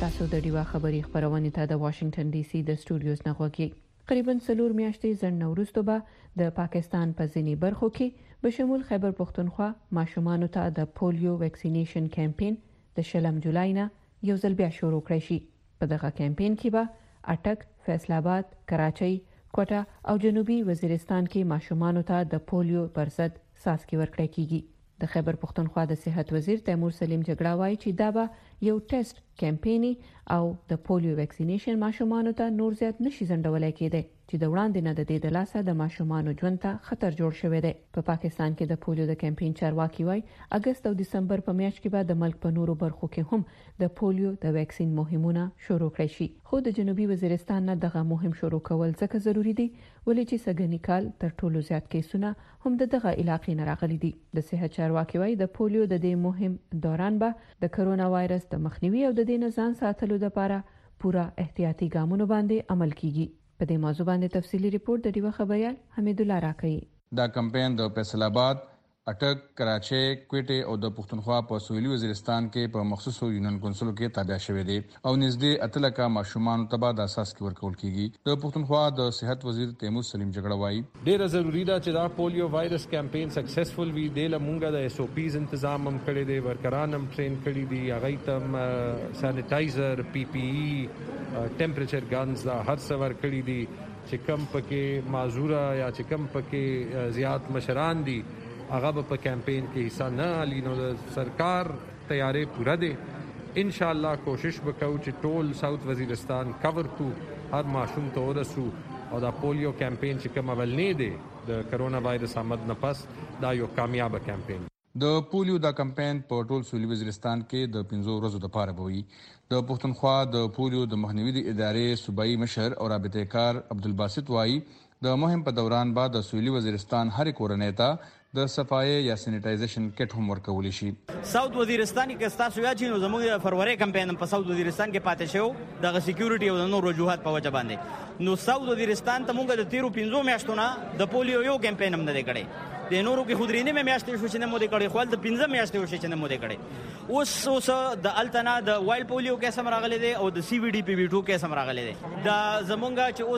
Speaker 4: تاسو د ډیوا خبري خبرونه ته د واشنگټن ډي سي د سټوډیوز نه غوږی. تقریبا 4 میاشتې ځنډ وروسته به د پاکستان په ځینی برخو کې بشمول خیبر پختونخوا ماشومان ته د پولیو ویکسینیشن کمپاین د 20 جولای نه یو ځل بیا شروع کړی شي. په دغه کمپاین کې به اټک، فیصل آباد، کراچۍ، کوټه او جنوبي وزیرستان کې ماشومان ته د پولیو پر ضد څاڅکي ورکړل کیږي. د خیبر پختونخوا د صحت وزیر تیمور سلیم جګړه وایي چې دا به یو ټیسټ کمپاین او د پولیو ویکسینیشن ماشومان ته نور زیات نشي ځنډولای کېدی چې د وړاندې نه د دې د لاسه د ماشومان ژوند ته خطر جوړ شوی دی. په پاکستان کې د پولیو د کمپاین چارواکي وایي اگست او دسمبر په میاشت کې به د ملک په نورو برخو کې هم د پولیو د ویکسین مهمونه شروع کړي شي. خو د جنوبي وزیرستان نه دغه مهم شروع کول ځکه ضروری دي ولې چې سګنی کال تر ټولو زیات کیسونه هم دغه علاقې نه راغلي دي. د صحت چارواکي وایي د پولیو د دې مهم دوران به د کرونا وایرس د مخنیوي او د دې نه ځان ساتلو لپاره پورا احتیاطي ګامونو باندې عمل کیږي. په دې موضوع باندې تفصیلی ریپورت د ډیوا خبريال حمید الله راکړي.
Speaker 21: دا کمپاین د فیصل آباد، اټک، کراچۍ، کوټه او د پښتونخوا په سویلي وزیرستان کې په مخصوصو یونین کونسلو کې تابع شوی دی او نږدې اتلکه ماشومان تبا د اساس کې ورکول کیږي. د پښتونخوا د صحت وزیر تیمور سلیم جګړه وایي
Speaker 22: ډیره ضروری ده چې دا پولیو وایرس کمپاین سکسسفل وي. د لمونګه د اس او پیز تنظیم هم کړی دی، ورکران هم ټرین کړی دي، هغه تم سانیټایزر، پی پی ای، ټمپریچر ګنز دا هر څه ور کړی دي چې کم پکې معذوره یا چې کم پکې زیات مشران دي هغه په کمپاین کې حصہ نه اخلي. نو د سرکار تیارې پوره دي. ان شاء الله کوشش وکړو چې ټول ساوث وزیرستان کور کو، هر ماشوم ته ورسو او دا پولیو کمپاین چې کوم اولنې دی د کرونا وایرس آمد نه پس دا یو کامیاب کمپاین.
Speaker 21: د پولیو دا کمپاین په ټول سویلي وزیرستان کې د 15 ورځو لپاره بوي. د پښتونخوا د پولیو د مخنیوي د ادارې صوبایي مشر او رابطه کار عبدالباسط وایي د مهم په دوران بعد د سویلي وزیرستان هر کورنۍ ته د صفایي یا سینیټایزیشن کټ هم ورکول شي.
Speaker 23: ساوث وزیرستان کې تاسو یا چې زموږ فروری کمپاین په ساوث وزیرستان کې پاتې شو د سکیورټي او نور وجوهات په وجه باندې. نو ساوث وزیرستان ته موږ د 13-15 میاشتو نه د پولیو یو کمپاین هم نه کړی. د نورو کې خودرینه مې میاشتې شو چې نه مو د کړي، خپل د 15 میاشتې وشي چې نه مو د کړي. اوس د التنا د وایل پولیو کې سم راغلي دي او د سی وی ډي پی وی 2 کې سم راغلي دي. د زمونږ چې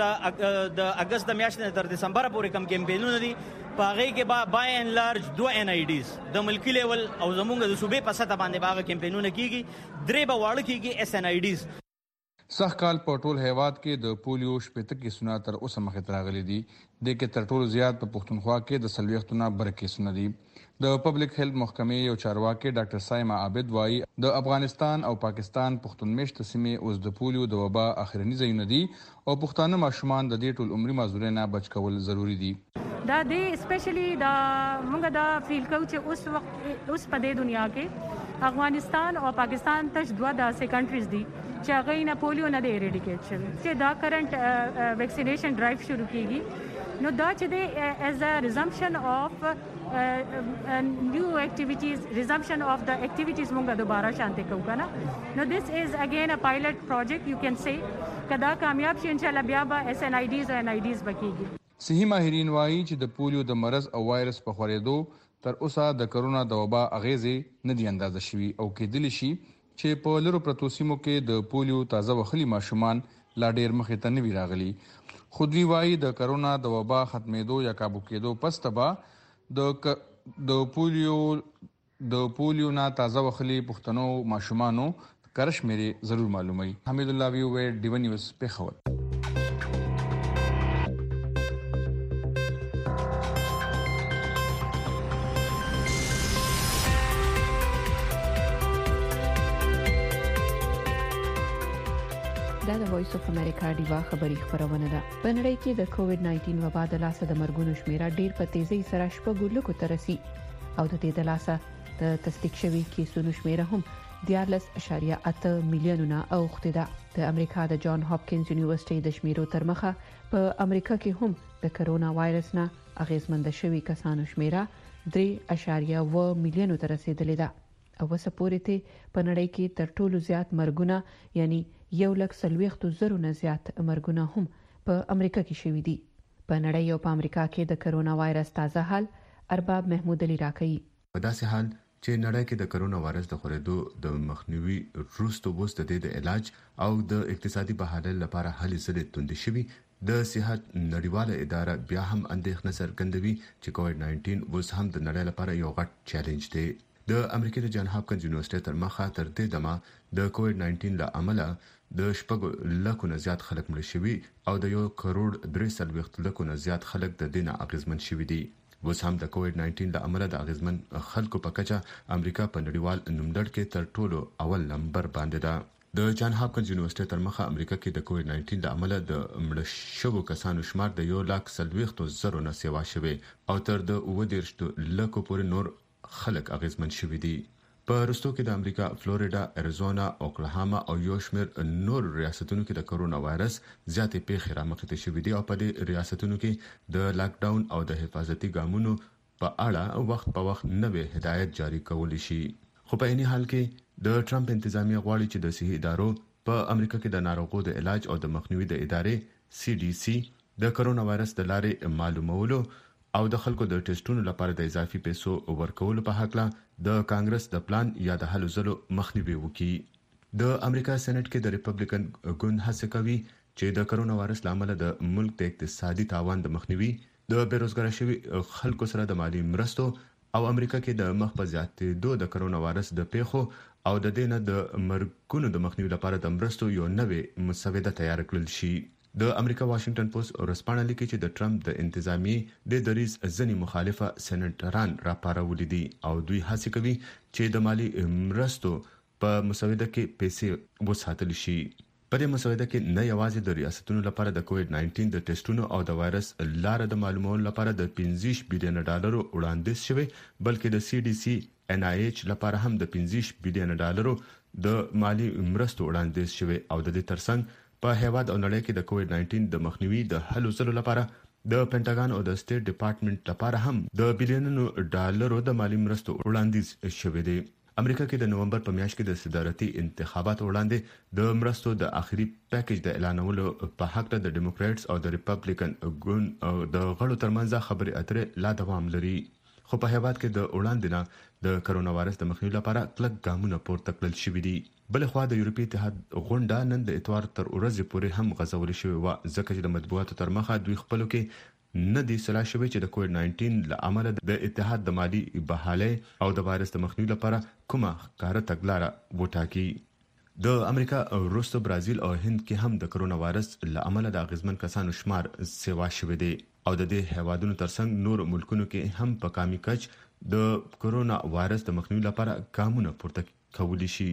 Speaker 23: اوس د اگست د میاشتې تر دسمبر پورې کم کمپاینونه دي. پاغه کې بای ان لارج 2 ان ای ډیز د ملکی لیول او زمونږ د صوبې په سطح باندې باغ کمپاینونه کیږي. درې به واړه کیږي اس ان ای ډیز.
Speaker 21: سخ کال په ټول هیواد کې د پولیو شپږ کیسونه تر اوسه مخې ته راغلي دي. د کې تر ټولو زیات په پښتونخوا کې د 40 بر کیسونه دي. د پبلک هیلث محکمې یو چارواکي ډاکټر سایما عابد وایي د افغانستان او پاکستان پښتونمشت سیمې اوس د پولیو د وبا اخرنی ځایونه دي او پښتانه ماشومان د دې ټول عمري معذورۍ نه بچ کول ضروری دي.
Speaker 24: دا دې اسپیشلی دا موږ دا فیل کوو چې اوس وخت اوس په دې دنیا کې افغانستان او پاکستان تش دوه داسې کنټریز دي چې هغه نه پولیو نه دی اریډیکیټ شوی. چې دا کرنٹ ویکسینیشن ډرایو شروع کیږي نو دا چې دی ایز ا ریزمپشن اف نیو اکټیویټیز، ریزمپشن اف د اکټیویټیز موږ دوباره شانته کوو کنه. نو دیس از اگین ا پایلټ پروجیکټ یو کین سی کدا کامیاب شي ان شاء الله بیا به اس ان ای ډیز او ان ای ډیز بکیږي.
Speaker 21: صحي ماهرین وایي چې د پولیو د مرض او وایرس په خورېدو تر اوسه د کرونا د وبا اغیزې نه دي اندازه شوي او کېدلی شي چې په لرو پرتو سیمو کې د پولیو تازه وخلي ماشومان لا ډیر مخې ته نه وي راغلي. خو دوی وایي د کرونا د وبا ختمېدو یا کابو کېدو پس تبا د پولیو نه تازه وخلي پښتنو ماشومانو کرش مېري ضرور معلومي. حمید الله وی ډیو نیوز پیښور.
Speaker 4: دا د وایس اف امریکا ډیوا خبري خبرونه ده. په نړۍ کې د کووډ 19 وبا د لاسه د مرګونو شمیره ډیر په تیزی سره شپږ لکو ته رسي او د دې د لاسه د تصدیق شوی کیسونو شمیره هم 14.8 میلیونونه اوخته ده. د امریکا د جان هاپکینز یونیورسيټي د شمیرو تر مخه په امریکا کې هم د کرونا وایرس نه اغیزمند شوی کسانو شمیره 3.1 میلیونو ته رسیدلې ده. او وسپورې ته په نړۍ کې تر ټولو زیات مرګونه یعنی 1,40,000 نه زیات مرګونه هم په امریکا کې شوي دي. په نړۍ او په امریکا کې د کرونا وایرس تازه حال ارباب محمود علي راکړي.
Speaker 25: په داسې حال
Speaker 1: چې نړۍ کې د کرونا وایرس د خورېدو د مخنیوي وروسته وست د علاج او د اقتصادي بحالۍ لپاره هلې ځلې توندې شوي. د صحت نړیواله اداره بیا هم اندېښنه څرګندوي چې کووډ 19 اوس هم د نړۍ لپاره یو غټ چیلنج دی. د امریکا د جان هاپکنز یونیورسيټي تر مخه تر دې دمه د کووډ 19 له امله د 6 لکو نه زیات خلک مړ شوي او د 1.3 لکو نه زیات خلک د دینه اغیزمن شوي دي. اوس هم د کووډ 19 له امله د اغیزمن خلکو په کچه امریکا په نړیوال نوملړ کې تر ټولو اول نمبر باندې ده. د جان هاپکنز یونیورسيټي تر مخه امریکا کې د کووډ 19 له امله د مړ شوو کسانو شمار د 1,40,000 نه سیوا شوی او تر د 20 لکو پورې نور خلک اغیزمن شوي دي. په وروستو کې د امریکا فلوریدا، اریزونا، اوکلاهاما او یو شمېر نور ریاستونو کې د کرونا وایرس زیاتې پیښې رامخته شوې دي او په دې ریاستونو کې د لاک ډاون او د حفاظتي ګامونو په اړه وخت په وخت نوې هدایت جاری کول شي. خو په عیني حال کې د ټرمپ انتظامیه غواړي چې د صحي ادارو په امریکا کې د ناروغو د علاج او د مخنیوي د ادارې CDC د کرونا وایرس د لارې معلومولو او د خلکو د ټیسټونو لپاره د اضافي پیسو ورکولو په حق له د کانګرس د پلان یا د هلو ځلو مخنیوي وکړي. د امریکا سېنات کې د ریپبلیکن ګوند هڅه کوي چې د کرونا وایرس لامل د ملک د اقتصادي تاوان د مخنیوي، د بیروزګار شوي خلکو سره د مالی مرستو او امریکا کې د مخ په زیاتېدو د کرونا وایرس د پیښو او د دینه د مرګونو د مخنیوي لپاره د مرستو یو نوې مسوده تیار کړل شي. د امریکا واشنگټن پوسټ ورسپانه لیکي چې د ټرمپ د انتظامیې د دریز ځنی مخالفه سېنیټران راپارولې دي او دوی هڅه کوي چې د مالی مرستو په مسوده کې پیسې وساتل شي. په دې مسوده کې نه یوازې د ریاستونو لپاره د کووډ 19 د ټیسټونو او د وایرس لاره د معلومولو لپاره د 15 بلین ډالر وړاندیز شوی، بلکې د CDC NIH لپاره هم د 15 بلین ډالر د مالی مرستو وړاندیز شوی او د دې ترڅنګ په هیواد او نړۍ کې د کووډ 19 د مخنیوي د هلو ځلو لپاره د پینټاګان او د سټیټ ډپارټمنټ لپاره هم د بلینونو ډالرو د مالی مرستو وړاندیز شوی دی. امریکا کې د نومبر په میاشت کې د صدارتي انتخاباتو وړاندې د مرستو د اخري پیکیج د اعلانولو په حق د ډیموکراتس او د ریپبلیکن ګوند او د غړو ترمنځ خبرې اترې لا دوام لري. خو په هیواد کې د وړاندې نه د کرونا وایرس د مخنیوي لپاره کلک ګامونه پورته کړل شوي دي. بل خو د یورپی اتحاد غونډه نن د اتوار تر ورځې پورې هم غځول شوې و، ځکه چې د مطبوعاتو تر مخه دوی خپلو کې نه دي صلاح شوی چې د کووډ 19 له امله د اتحاد د مالی بحالۍ او د وایرس د مخنیوي لپاره کومه کار تګلاره وټاکي. د امریکا، روس، برازیل او هند کې هم د کرونا وایرس له امله د اغیزمن کسانو شمار سیوا شوی دی او د دې هیوادونو ترڅنګ نور ملکونو کې هم په کامي کچ د کرونا وایرس د مخنیوي لپاره ګامونه پورته کولی شي.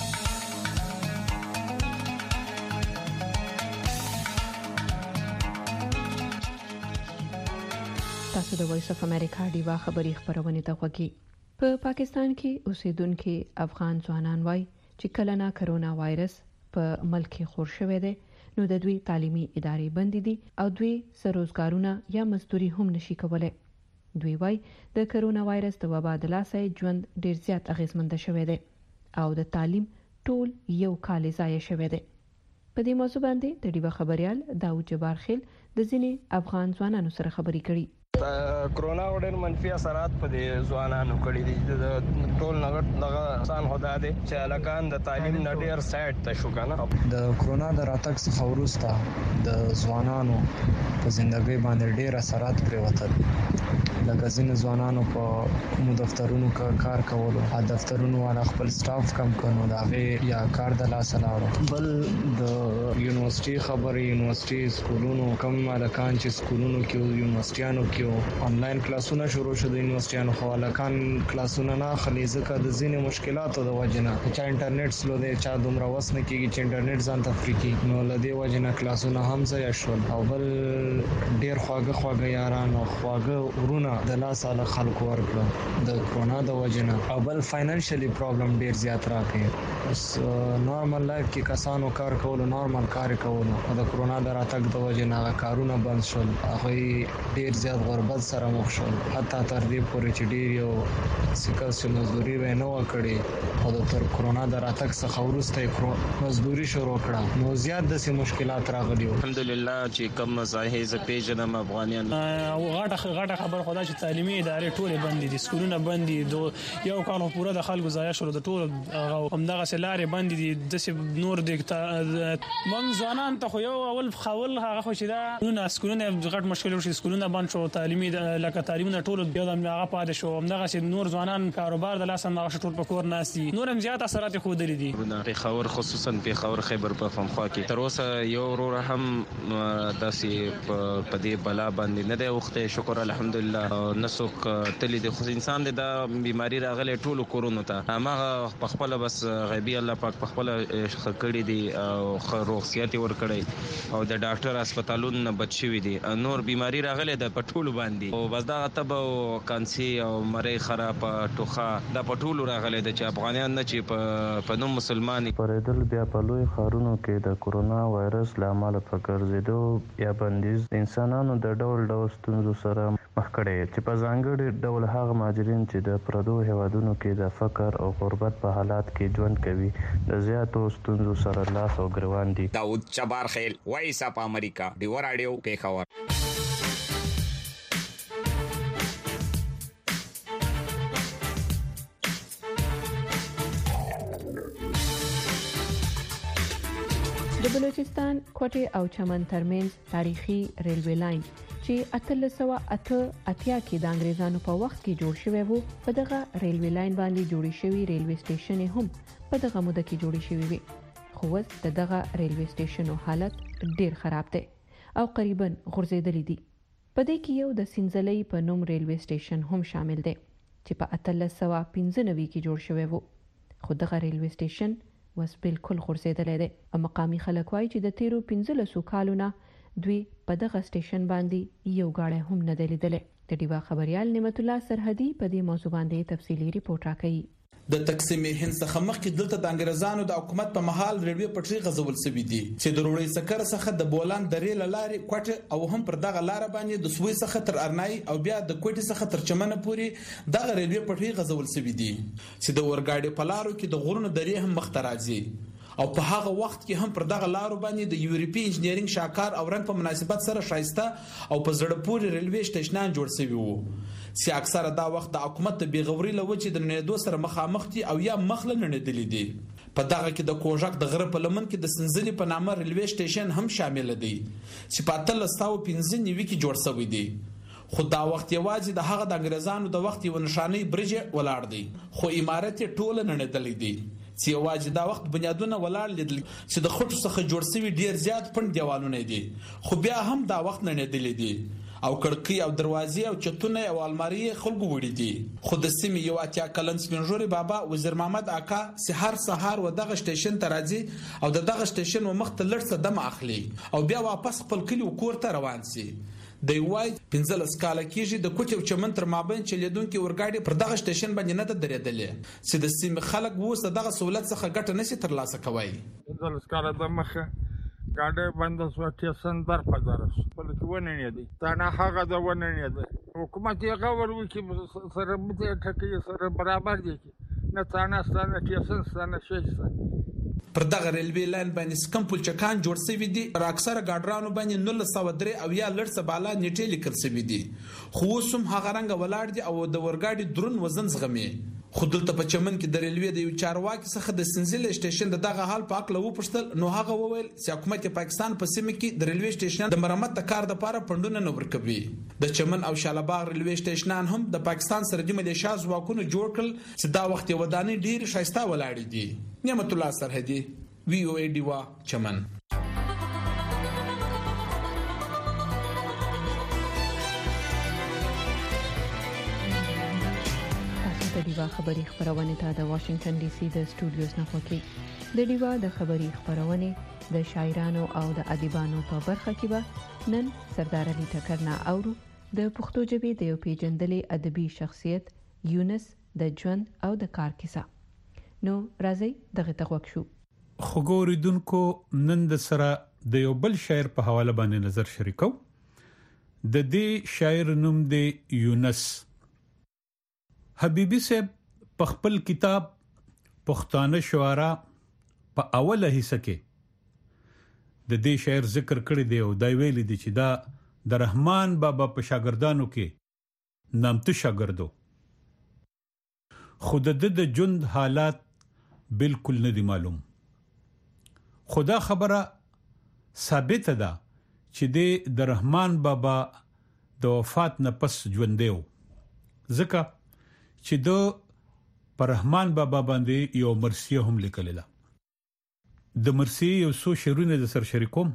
Speaker 4: تاسو د وایس اف امریکا ډیوا خبری خبرونه ته وګورئ. په پاکستان کې اوسیدونکو افغان ځوانان وایي چې کله نه کرونا وایرس په ملک کې خور شوې ده نو د دوی تعلیمي ادارې بند دي او دوی سروزګارونه یا مزدوري هم نشي کولای. دوی وایي د کرونا وایرس د وبا د لاسه ژوند ډیر زیات اغیزمن شوی دی او د تعلیم ټول یو کال ضایع شوی دی. په دې موضوع باندې د ډیوا خبريال داوود جبار خیل د ځینې افغان ځوانانو سره خبرې کړې.
Speaker 5: کرونا ډېر منفي اثرات په دې ځوانانو کړي دي. د ټول نغټ انسان خدا دې چې الکان د تعلیم نه ډېر سایت ته شو کنه.
Speaker 6: د کرونا د راتګ څخه وروسته د ځوانانو په ژوندۍ باندې ډېر اثرات پریوتل. لکه ځینې ځوانانو په کوم دفترونو کار کولو، دفترونو والا خپل سټاف کم کړو دا غي یا کار د لاس لاړو. بل د یونیورسيټي خبرې، یونیورسيټي سکولونو کم الکان چې سکولونو کې یونیورسيټیانو کې آنلاین کلاسونه شروع شو. د یونیورسيټیانو خلکان کلاسونه نه خلی ځکه د ځینې مشکلاتو د وجنه چې انټرنیټ سلو دی، چا دومره وس نه کیږي چې انټرنیټ ځان تفریقي نو لدی وجنه کلاسونه هم ځای شول. او بل ډیر خواږه یاران او خواږه ورونه د لاس له خلکو ورکړه د کرونا د وجنه. او بل فاینانشلی پرابلم ډیر زیات راغی. اوس نورمال لایف کې کسانو کار کولو، نورمال کار کولو، د کرونا د راتګ د وجنه کارونه بند شول. هغه ډیر زیات غربت سره مخ شول، حتی تر دې پورې چې ډیر یو سکه مزدوري و نه وکړي او د کرونا د راتګ څخه وروسته مزدوري شروع کړه نو زیات د مشکلات راغلي.
Speaker 5: الحمدلله چې کم مزاحه ز پیژنم افغانان
Speaker 10: غاټه خبر خدا
Speaker 8: دا چې تعلیمي ادارې ټول بند دي، سکولونه بند دي، یو کال پوره د خلکو ضایع شول، د ټول همدغه سلارې بند دي، د نور د من ځوانان ته خو یو اول خول هغه خو چې دا نو سکولونه غټ مشکل شي، سکولونه بند شو، تعلیمي لکه تعلیمونه ټول یو د هغه پاده شو، همدغه چې نور ځوانان کاروبار د لاس نه ټول په کور ناسي، نور هم زیات اثرات خو درې دي.
Speaker 9: پیښور خصوصا پیښور خیبر پښتونخوا کې تر اوسه یو ورور هم داسې په دې بلا باندې نه دی وخته، شکر الحمدلله نسوک تللی د خو انسان د بیماری راغله ټولو کورونو ته، هغه په خپل بس غیبی الله پاک په خپل خکړی دي او روغتيات ور کړی او د ډاکټر هسپتالونو بچوي دي، نور بیماری راغله د پټولو باندې او بس دا تب او کانسی او مری خراب ټوخه د پټولو راغله د چې افغانان نه چې په نوم مسلمانې
Speaker 10: پرېدل بیا په لوی ښارونو کې د کورونا وایرس له امله په ګرځېدو یا بندیز انسانانو د ډول ډول ستونزو سره مخ کړي چې په ځانګړي ډول هغه مهاجرین چې د پردو هیوادونو کې د فقر او غربت په حالات کې ژوند کوي د زیاتو ستونزو سره لاس او ګریوان دي.
Speaker 12: داود چبار خیل وایس اپ امریکا دی ورادیو پیښور.
Speaker 4: د بلوچستان کوټې او چمن ترمنځ تاریخي ریلوی لاین چې 1888 کې د انګریزانو په وخت کې جوړ شوی وو، په دغه ریلوی لاین باندې جوړی شوی ریلوی سټیشن هم په دغه موده کې جوړی شوی وي، خو اوس دغه ریلوی سټیشنو حالت ډیر خراب دی او قریبا غورځېدلی دی. په دې کې یو د سینځلۍ په نوم ریلوی سټیشن هم شامل دی چې په 1895 کې جوړ شوی وو، خو دغه ریلوی سټیشن وس بالکل غورځېدلی دی او مقامي خلک وایي چې د تیرو 15 کالو نه دوی په دغه سټیشن باندې یو غاړی هم نه دی لیدلی. د ډیوا خبريال نعمت الله سرحدي په دې موضوع باندې تفصیلي ریپورت راکوي.
Speaker 25: د تقسیم هند څخه مخکې دلته د انګريزانو د حکومت په محل ریلوی پټلۍ غځول شوې دي چې د روړی سکر څخه د بولان درې لارې کوټه او هم پر دغه لار باندې د سوي څخه تر ارنای او بیا د کوټې څخه تر چمنه پورې دغه ریلوی پټلۍ غځول شوې دي چې د ورګاډي په لارو کې د غرونو درې هم مخ ته راځي او په هغه وخت کې هم پر دغه لارو باندې د یورپی انجینرینګ شاکار او رنګ په مناسبت سره شایسته او په زړه پورې ریلوی سټیشنان جوړ شوی وو چې اکثره دا وخت د حکومت د بیغوري لوچې د نړیدو سره مخامخ دي او یا مخله نړیدلې دي. په دغه کې د کوژک د غره په لمن کې د سنځلي په نامه ریلوی سټیشن هم شامل دی چې په 1895 کې جوړ شوی دی، خو دا وخت یوازې د هغه د انګريزانو د وخت یو نشاني برج ولاړ دی، خو عمارت ټوله نړیدلې دی چې یوازې دا وخت بنیادونه ولاړ لیدل چې د خټو څخه جوړ شوی ډیر زیات پند دیوالونه دي، خو بیا هم دا وخت نه نړیدلې دي او کړکۍ او دروازې او چتونه او الماری خلکو وړي دي. خو د سیمې یو اتیا کلن سپینژوري بابا وزیر محمد آقا سحر و دغه سټیشن ته راځي او دغه سټیشن و مخ ته لړ څه دم اخلي او بیا واپس خپل کلی کور ته روان سي. د وای 15 کال کېږي د کوټې او چمن تر مابین چې لیدونکو ورګاډي پر دغه سټیشن باندې نه درېدلې چې د سیمې خلک وو دغه سہولت څخه ګټه نشي ترلاسه کوي.
Speaker 26: 15 کال د مخه गाड़ी बंद स्टेशन पर पदारस पर वन दि ताना हागद वन हुकूमत गवर की सर मुझे ठकी सर बराबर दि न ताना स्ताना स्टेशन स्ताना शेष
Speaker 25: پر دغه ریلوی لاین باندې کم پلچکان جوړ شوی دي، پر اکثره ګاډرانو باندې 1903 او یا لړ سباله نیټه لیکل شوی دي، خو سم هغه رنګ ولاړ دي او د ورګاډي درون وزن زغمي. خو دلته په چمن کې د ریلوی د یو چارواکي څخه د سنځل سټیشن دغه حال په اړه وپوښتل، نو هغه وویل چې حکومت پاکستان په سیمه کې د ریلوی سټیشن د مرمت کار د لپاره پندونه نه ورکوي. د چمن او شالباغ ریلوی سټیشنان هم د پاکستان سره د ملیشیا ځواکونو جوړ کړل چې دا وخت یو ودانې ډیر شایسته ولاړې دي. نعمت الله سرحدي وی او ای ډیوا چمن.
Speaker 4: د ډیوا خبری خبرونه ته د واشنگټن ډي سي د سټوډیوز نه خوکي. د ډیوا د خبری خبرونه د شاعرانو او د ادیبانو په برخه کې به نن سردار علي ټکر نه اورو د پښتو ژبې د یو پیژندلې ادبي شخصیت یونس د ژوند او د کار کیسه. نو راځي دغه تغوک شو.
Speaker 27: خګوریدونکو نن د سره د یو بل شاعر په حواله باندې نظر شریکو. د دې شاعر نوم دی یونس. حبیبی صاحب په خپل کتاب پښتانه شعرا په اوله حصہ کې د دې شاعر ذکر کړی دی او دا ویل دي چې دا د رحمان بابا په شاګردانو کې نامتو شاګردو خود د جند حالات بالکل نه دي معلوم. خدا خبره ثابت ده چې د رحمان بابا د وفات نه پس ژوند دیو ځکه چې د پر رحمان بابا باندې یو مرثیه هم لیکل ده. د مرثیه یو څو شعرونه د سر شریکوم.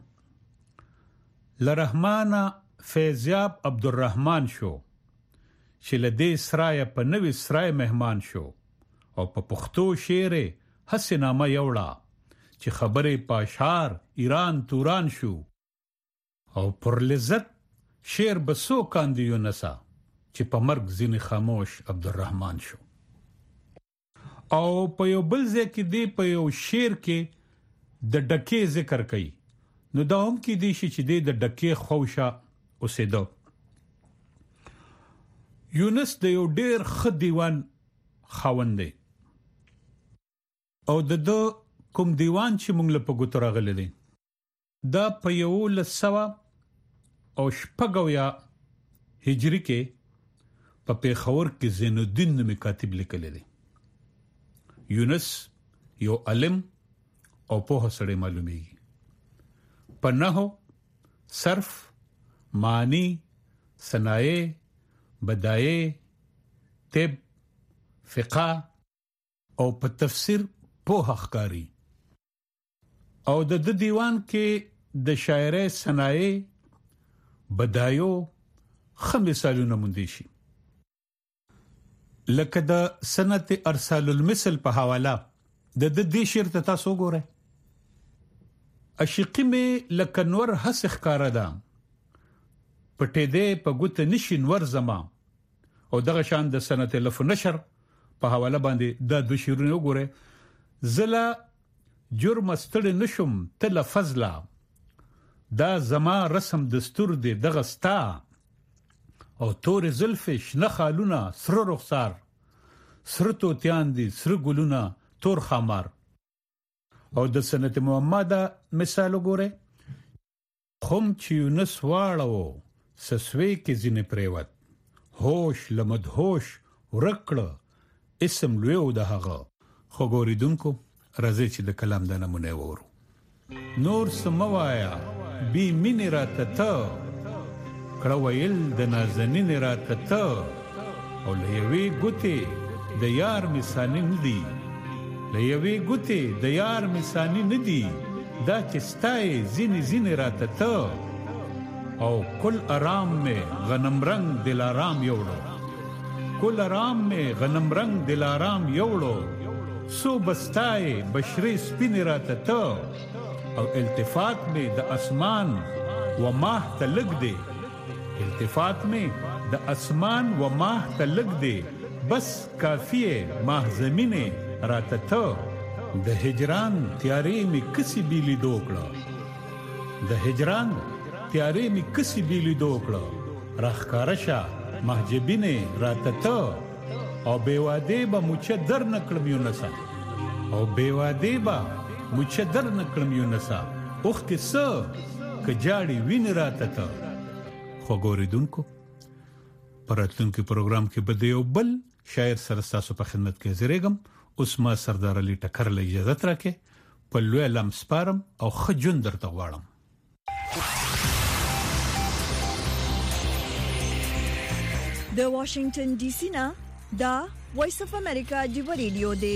Speaker 27: لرحمانه فیضیاب عبدالرحمن شو چې لدې سرای په نوې سرای مهمان شو او په پښتو شعر حسنامه یوړه چې خبره پاشار ایران توران شو او پر لذت شعر بسو کاندیو نسا چې په مرګ زین خاموش عبدالرحمن شو. او په یو بل ځکه دی په یو شعر کې د ډکې ذکر کوي نو دا هم کې دی چې د ډکې خوشا اوسېدو. یونس د یو ډېر ښه دیوان خاوند دی او د کوم دیوان چې موږ له پګوتو راغلی دی دا په 1900 هجری کې په پیښور کې زین الدین نومي کاتب لیکلی دی. یونس یو علم او په سره معلومیږي په نحو صرف معنی صنایع بدایع طب فقه او په تفسیر په حقاری او د دیوان کې د شاعر صنایع بدایو خمسالونه مونږ شي لکه د سنت ارسال المثل په حواله د دې شعر ته تاسو ګورئ. عشقی می لکه نور حس ښکارا ده پټې دې په ګوت نشین ور زما او دغه شان د سنت لف نشر په حواله باندې د دوه شعرونه وګورئ. زلا جرم ستړ نشم تل فضلا دا زما رسم دستور دی دغه ستا او تور زلفش نه خالونه سر رخسار سر توتیان دي سر ګلونه تور خمار. او د سنت محمد مثال وګوره خم چې یونس واړو سسوي کې زینې پریوت هوش لمدهوش ورکړه اسم لویو د هغه خو ګوریدونکو راځي چې د کلام د نمونه وورو. نور سموایا بی مینی راته ته کړه ویل د نازنین راته ته او لوی ګوتې د یار مثانی ندی لوی ګوتې د یار مثانی ندی دا چې ستای زین زین راته ته او کل آرام میں غنم رنگ دل آرام یوړو کل آرام میں غنم رنگ دل آرام یوړو سو بستای بشری سپین راته ته او التفات میں د اسمان و ماہ ته لګ دے التفات میں د اسمان و ماہ ته لګ دے بس کافیه ماہ زمینه راته ته د هجران تیارې می کسی بیلی دوکړه د هجران تیارې می کسی بیلی دوکړه راخکارشا محجبینه راته ته او بیواده با مچه در نکړم یونسا او بیواده با مچه در نکړم یونسا اوخ کې څه کجاړي وین راته ته. خو ګوریدونکو پراتونکو پروګرام کې بده یو بل شاعر سره تاسو په خدمت کې زیریګم. اوس ما سردار علي ټکر له اجازه ترکه په لوی لم سپارم او خجون درته غواړم.
Speaker 2: د واشنگټن ډي سي نه دا وایس اف امریکا دی ریډیو دی.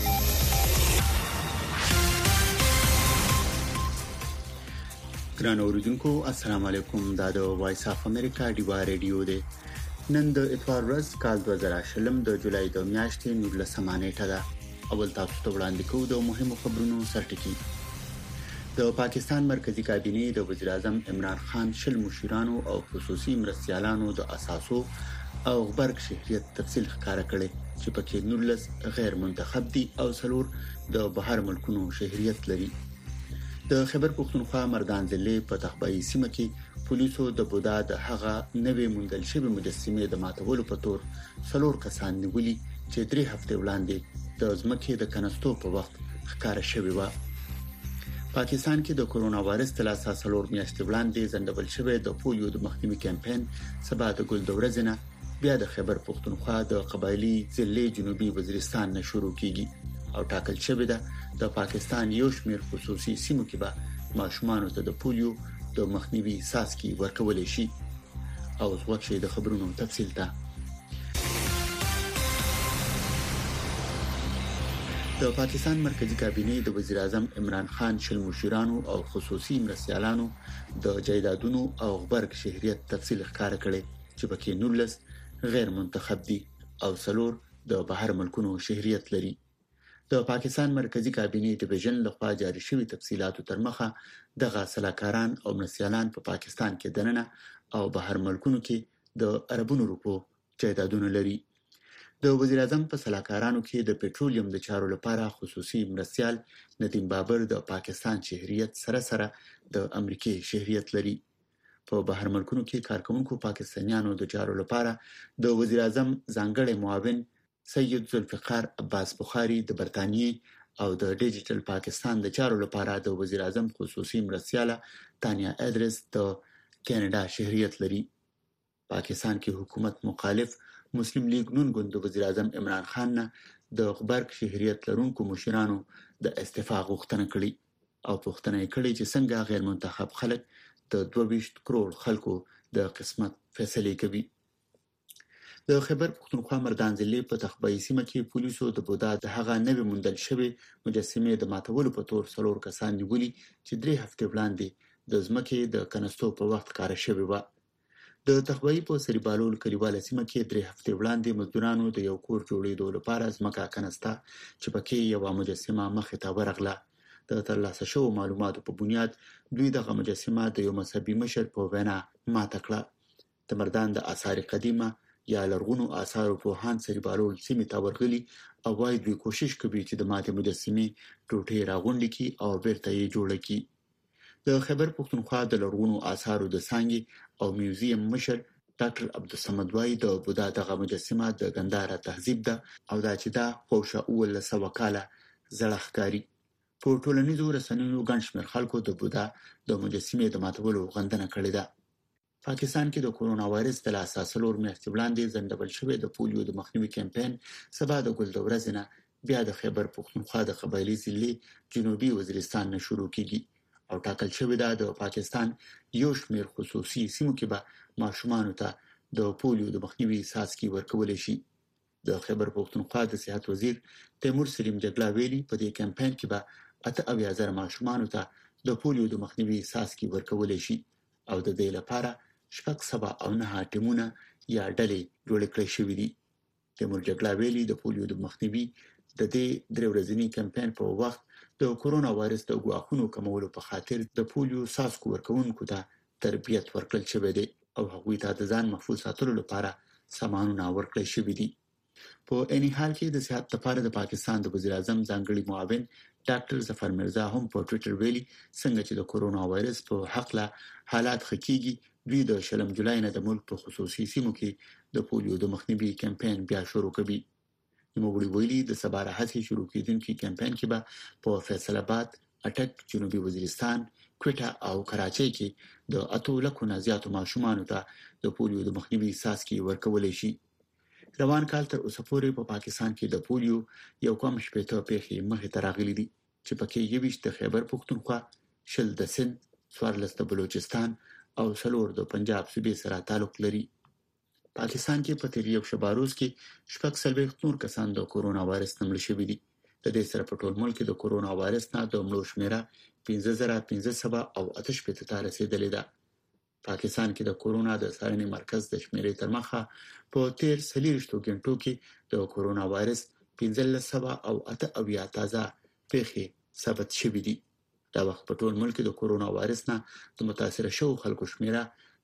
Speaker 3: ګران اوریدونکو السلام علیکم. دا د وایس اف امریکا دی ریډیو دی. نن د اتوار ورځ کال 2020 د جولای د میاشتې 19 نیټه ده. اول تاسو ته وړاندې کوو د مهمو خبرونو سرټکی. د پاکستان مرکزی کابینه د وزیر اعظم عمران خان شل مشیرانو او خصوصي مرستیالانو د اساسو او غبرګ شهريت تفصیل ښکارا کړي چې پکې 19 غیر منتخب دي او څلور د بهر ملکونو شهريت لري. د خیبر پختونخوا مردان ضلع په تخبایی سیمه کې پولیسو د بودا د هغه نوې مندل شوی مجسمه د ماتولو په تور څلور کسان نیولي چې 3 هفته وړاندې د ځمکې د کنستو په وخت ښکارا شوی و. پاکستان کې د کورونا وایرس تلاسه څلور میاشتې وړاندې زندبل شوی د پولیو د مخنیوي کمپاین سبا د ګل د ورځې نه بیا د خیبر پختونخوا د قبایلی ضلع جنوبي وزیرستان نه شروع کیږي او ټاکل شوی ده د پاکستان یو شمېر خصوصي سیمو کې به ماشومان ته د پولیو د مخنیوي ساسکي ورکول شي او وګورئ د خبرونو تفصیل ته د پاکستان مرکزی کابینه د وزیر اعظم عمران خان شل مشیرانو او خصوصي مرستیالانو د جایدادونو او غبرګ شهریت تفصیل ښکار کړي چې پکې 19 غیر منتخب دي او 4 د بهر ملکونو شهریت لري. د پاکستان مرکزی کابینه ډیویژن لخوا جاری شوی تفصيلاتو تر مخه دغه سلاکاران او مرستیالان په پاکستان کې دننه او بهر ملکونو کې د عربونو روپو جایدادونه لري. د وزیر اعظم په سلاکارانو کې د پټرولیم د چارو لپاره خصوصي مرستیال ندیم بابر د پاکستان شهریت سره د امریکای شهریت لري. په بهر ملکونو کې کارکونکو پاکستانیانو د چارو لپاره د وزیر اعظم ځانګړي معاون سید ذوالفقار عباس بخاری د برتانیې او د ډیجیټل پاکستان د چارو لپاره د وزیر اعظم خصوصي مرستیاله تانیا ادریس د کینیډا شهریت لري. پاکستان کې حکومت مخالف مسلم لیگ نون ګوند د وزیر اعظم عمران خان نه د غبرګ شهریت لرونکو مشرانو د استعفا غوښتنه کړې او پوښتنه یې کړې چې څنګه غیر منتخب خلک د 22 کروڑ خلکو د قسمت فیصله کوي. د خیبر پختونخوا مردان ضلع په تخبایی سیمه کې پولیسو د بودا د هغه نوې موندل شوی مجسمه د ماتولو په تور 4 کسان نیولي چې 3 هفته وړاندې د ځمکې د کنستو په وخت کار شوی و. د تخبایی په سریبالول کلیواله سیمه کې 3 هفته وړاندې مزدورانو د یو کور جوړېدو لپاره ځمکه کنستا چې پکې یو مجسمه مخې ته ورغله. د ترلاسه شوو معلوماتو په بنیاد دوی دغه مجسمه د یو مذهبي مشر په وینا ماته کړه. د مردان د آثار قدیمه یا لرغونو آثارو په هان سریبالول سیمه ته ورغلي او وايي دوی کوشش کوي چې د ماته مجسمه ټوټې راغونډي کی او بیرته یې جوړ کړي. د خیبر پختونخوا د لرغونو آثارو د څنګه او میوزیم مشر ډاکټر عبدالصمد وايي د بودا دغه مجسمه د ګنداره تهذیب ده او دا چې دا خوشه اول سوکاله زړخکاری. په ټولنیزو رسنیو ګڼ شمېر خلکو د بودا د مجسمې د ماتولو غندنه کړې ده. پاکستان کې د کورونا وایرس د لاسه 4 میاشتې وړاندې ځنډول شوی د پولیو د مخنیوي کمپاین سبا د ګل د ورځې نه بیا د خیبر پختونخوا د قبایلی ضلع جنوبي وزیرستان نه شروع کیږي او ټاکل شوی د پاکستان یو شمېر خصوصي سیمو کې به ماشومان ته د پولیو د مخنیوي ساسکي ورکول شي. د خیبر پختونخوا د صحت وزیر تیمور سلیم جګلا ویلي په دې کمپاین کې به 80,000 ماشومان ته د پولیو د مخنیوي ساسکي ورکول شي او د دې لپاره 7 ټیمونه یا ډلې جوړ کړې شوې دي. تیمور جګلا ویلي د پولیو د مخنیوي د دې 3 ورځنی کمپاین په وخت د کورونا وایرس د غواخونو کمولو په خاطر د پولیو ساسکو ورکوونکو ته تربیت ورکړل شوی دی او هغوی ته د ځان محفوظ ساتلو لپاره سامانونه ورکړل شوی دي. په اني حال کې د صحت لپاره د پاکستان د وزیر اعظم ځانګړي معاون ډاکټر ظفر مرزا هم په ټوئیټر ویلي څنګه چې د کورونا وایرس په حق له حالات خکېږي دوی د شلم جولای نه د ملک په خصوصي سیمو کې د پولیو د مخنیوي کمپاین بیا شروع کوي. نوموړي ویلي د سبا راځي شروع کېدونکي کمپاین کې به په فیصل آباد، اټک، جنوبي وزیرستان، کوټه او کراچۍ کې د 8 لکو نه زیاتو ماشومان ته د پولیو د مخنیوي ساسکي ورکول شي. روان کال تر اوسه پورې په پاکستان کې د پولیو یو کم شپېته پیښې مخې ته راغلي دي چې پکې 21 د خیبر پختونخوا، 10 د سند، 14 د بلوچستان او 4 د پنجاب صوبې سره تعلق لري. پاکستان کې په تیر یو شباروز کې 46 نور کسان د کورونا وایرس نه مړ شوي دي. د دې سره په ټول ملک کې د کورونا وایرس نه د مړو شمیره 15,500 او 88 ته رسیدلې ده. پاکستان کې د کورونا د څارنې مرکز د شمیرې تر مخه په تیر 30 غنټو کې د کورونا وایرس 1500 او 88 تازه پیښې ثبت شوې دي. دا وخت په ټول ملک کې د کورونا وایرس نه د متاثر شوو خلکو شمیره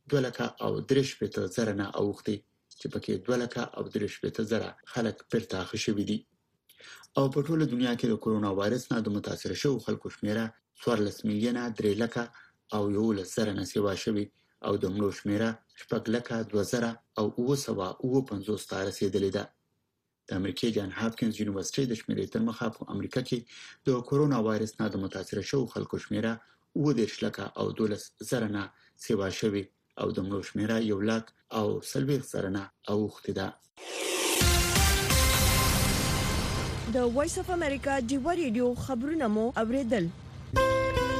Speaker 3: 2,63,000 نه اوښتې چې پکې 2,63,000 خلک پرته خښوي دي. او په ټوله دنیا کې د کورونا وایرس نه د متاثر شوو خلکو شمیره 14,300,000 او 11,000 نه سیوا شوي او د مړو شمیره 6,200 او 950 ته رسیدلې ده. د امریکای جان هاپکینز یونیورسيټي د شمیرې تر مخه په امریکا کې د کورونا وایرس نه د متاثر شوو خلکو شمیره 10,000 او 12,000 نه سیوا شوي او د مړو شمیره او 40 سرنه اوخته ده.
Speaker 2: د وایس اف امریکا دی ریډیو خبرونه مو اوریدل.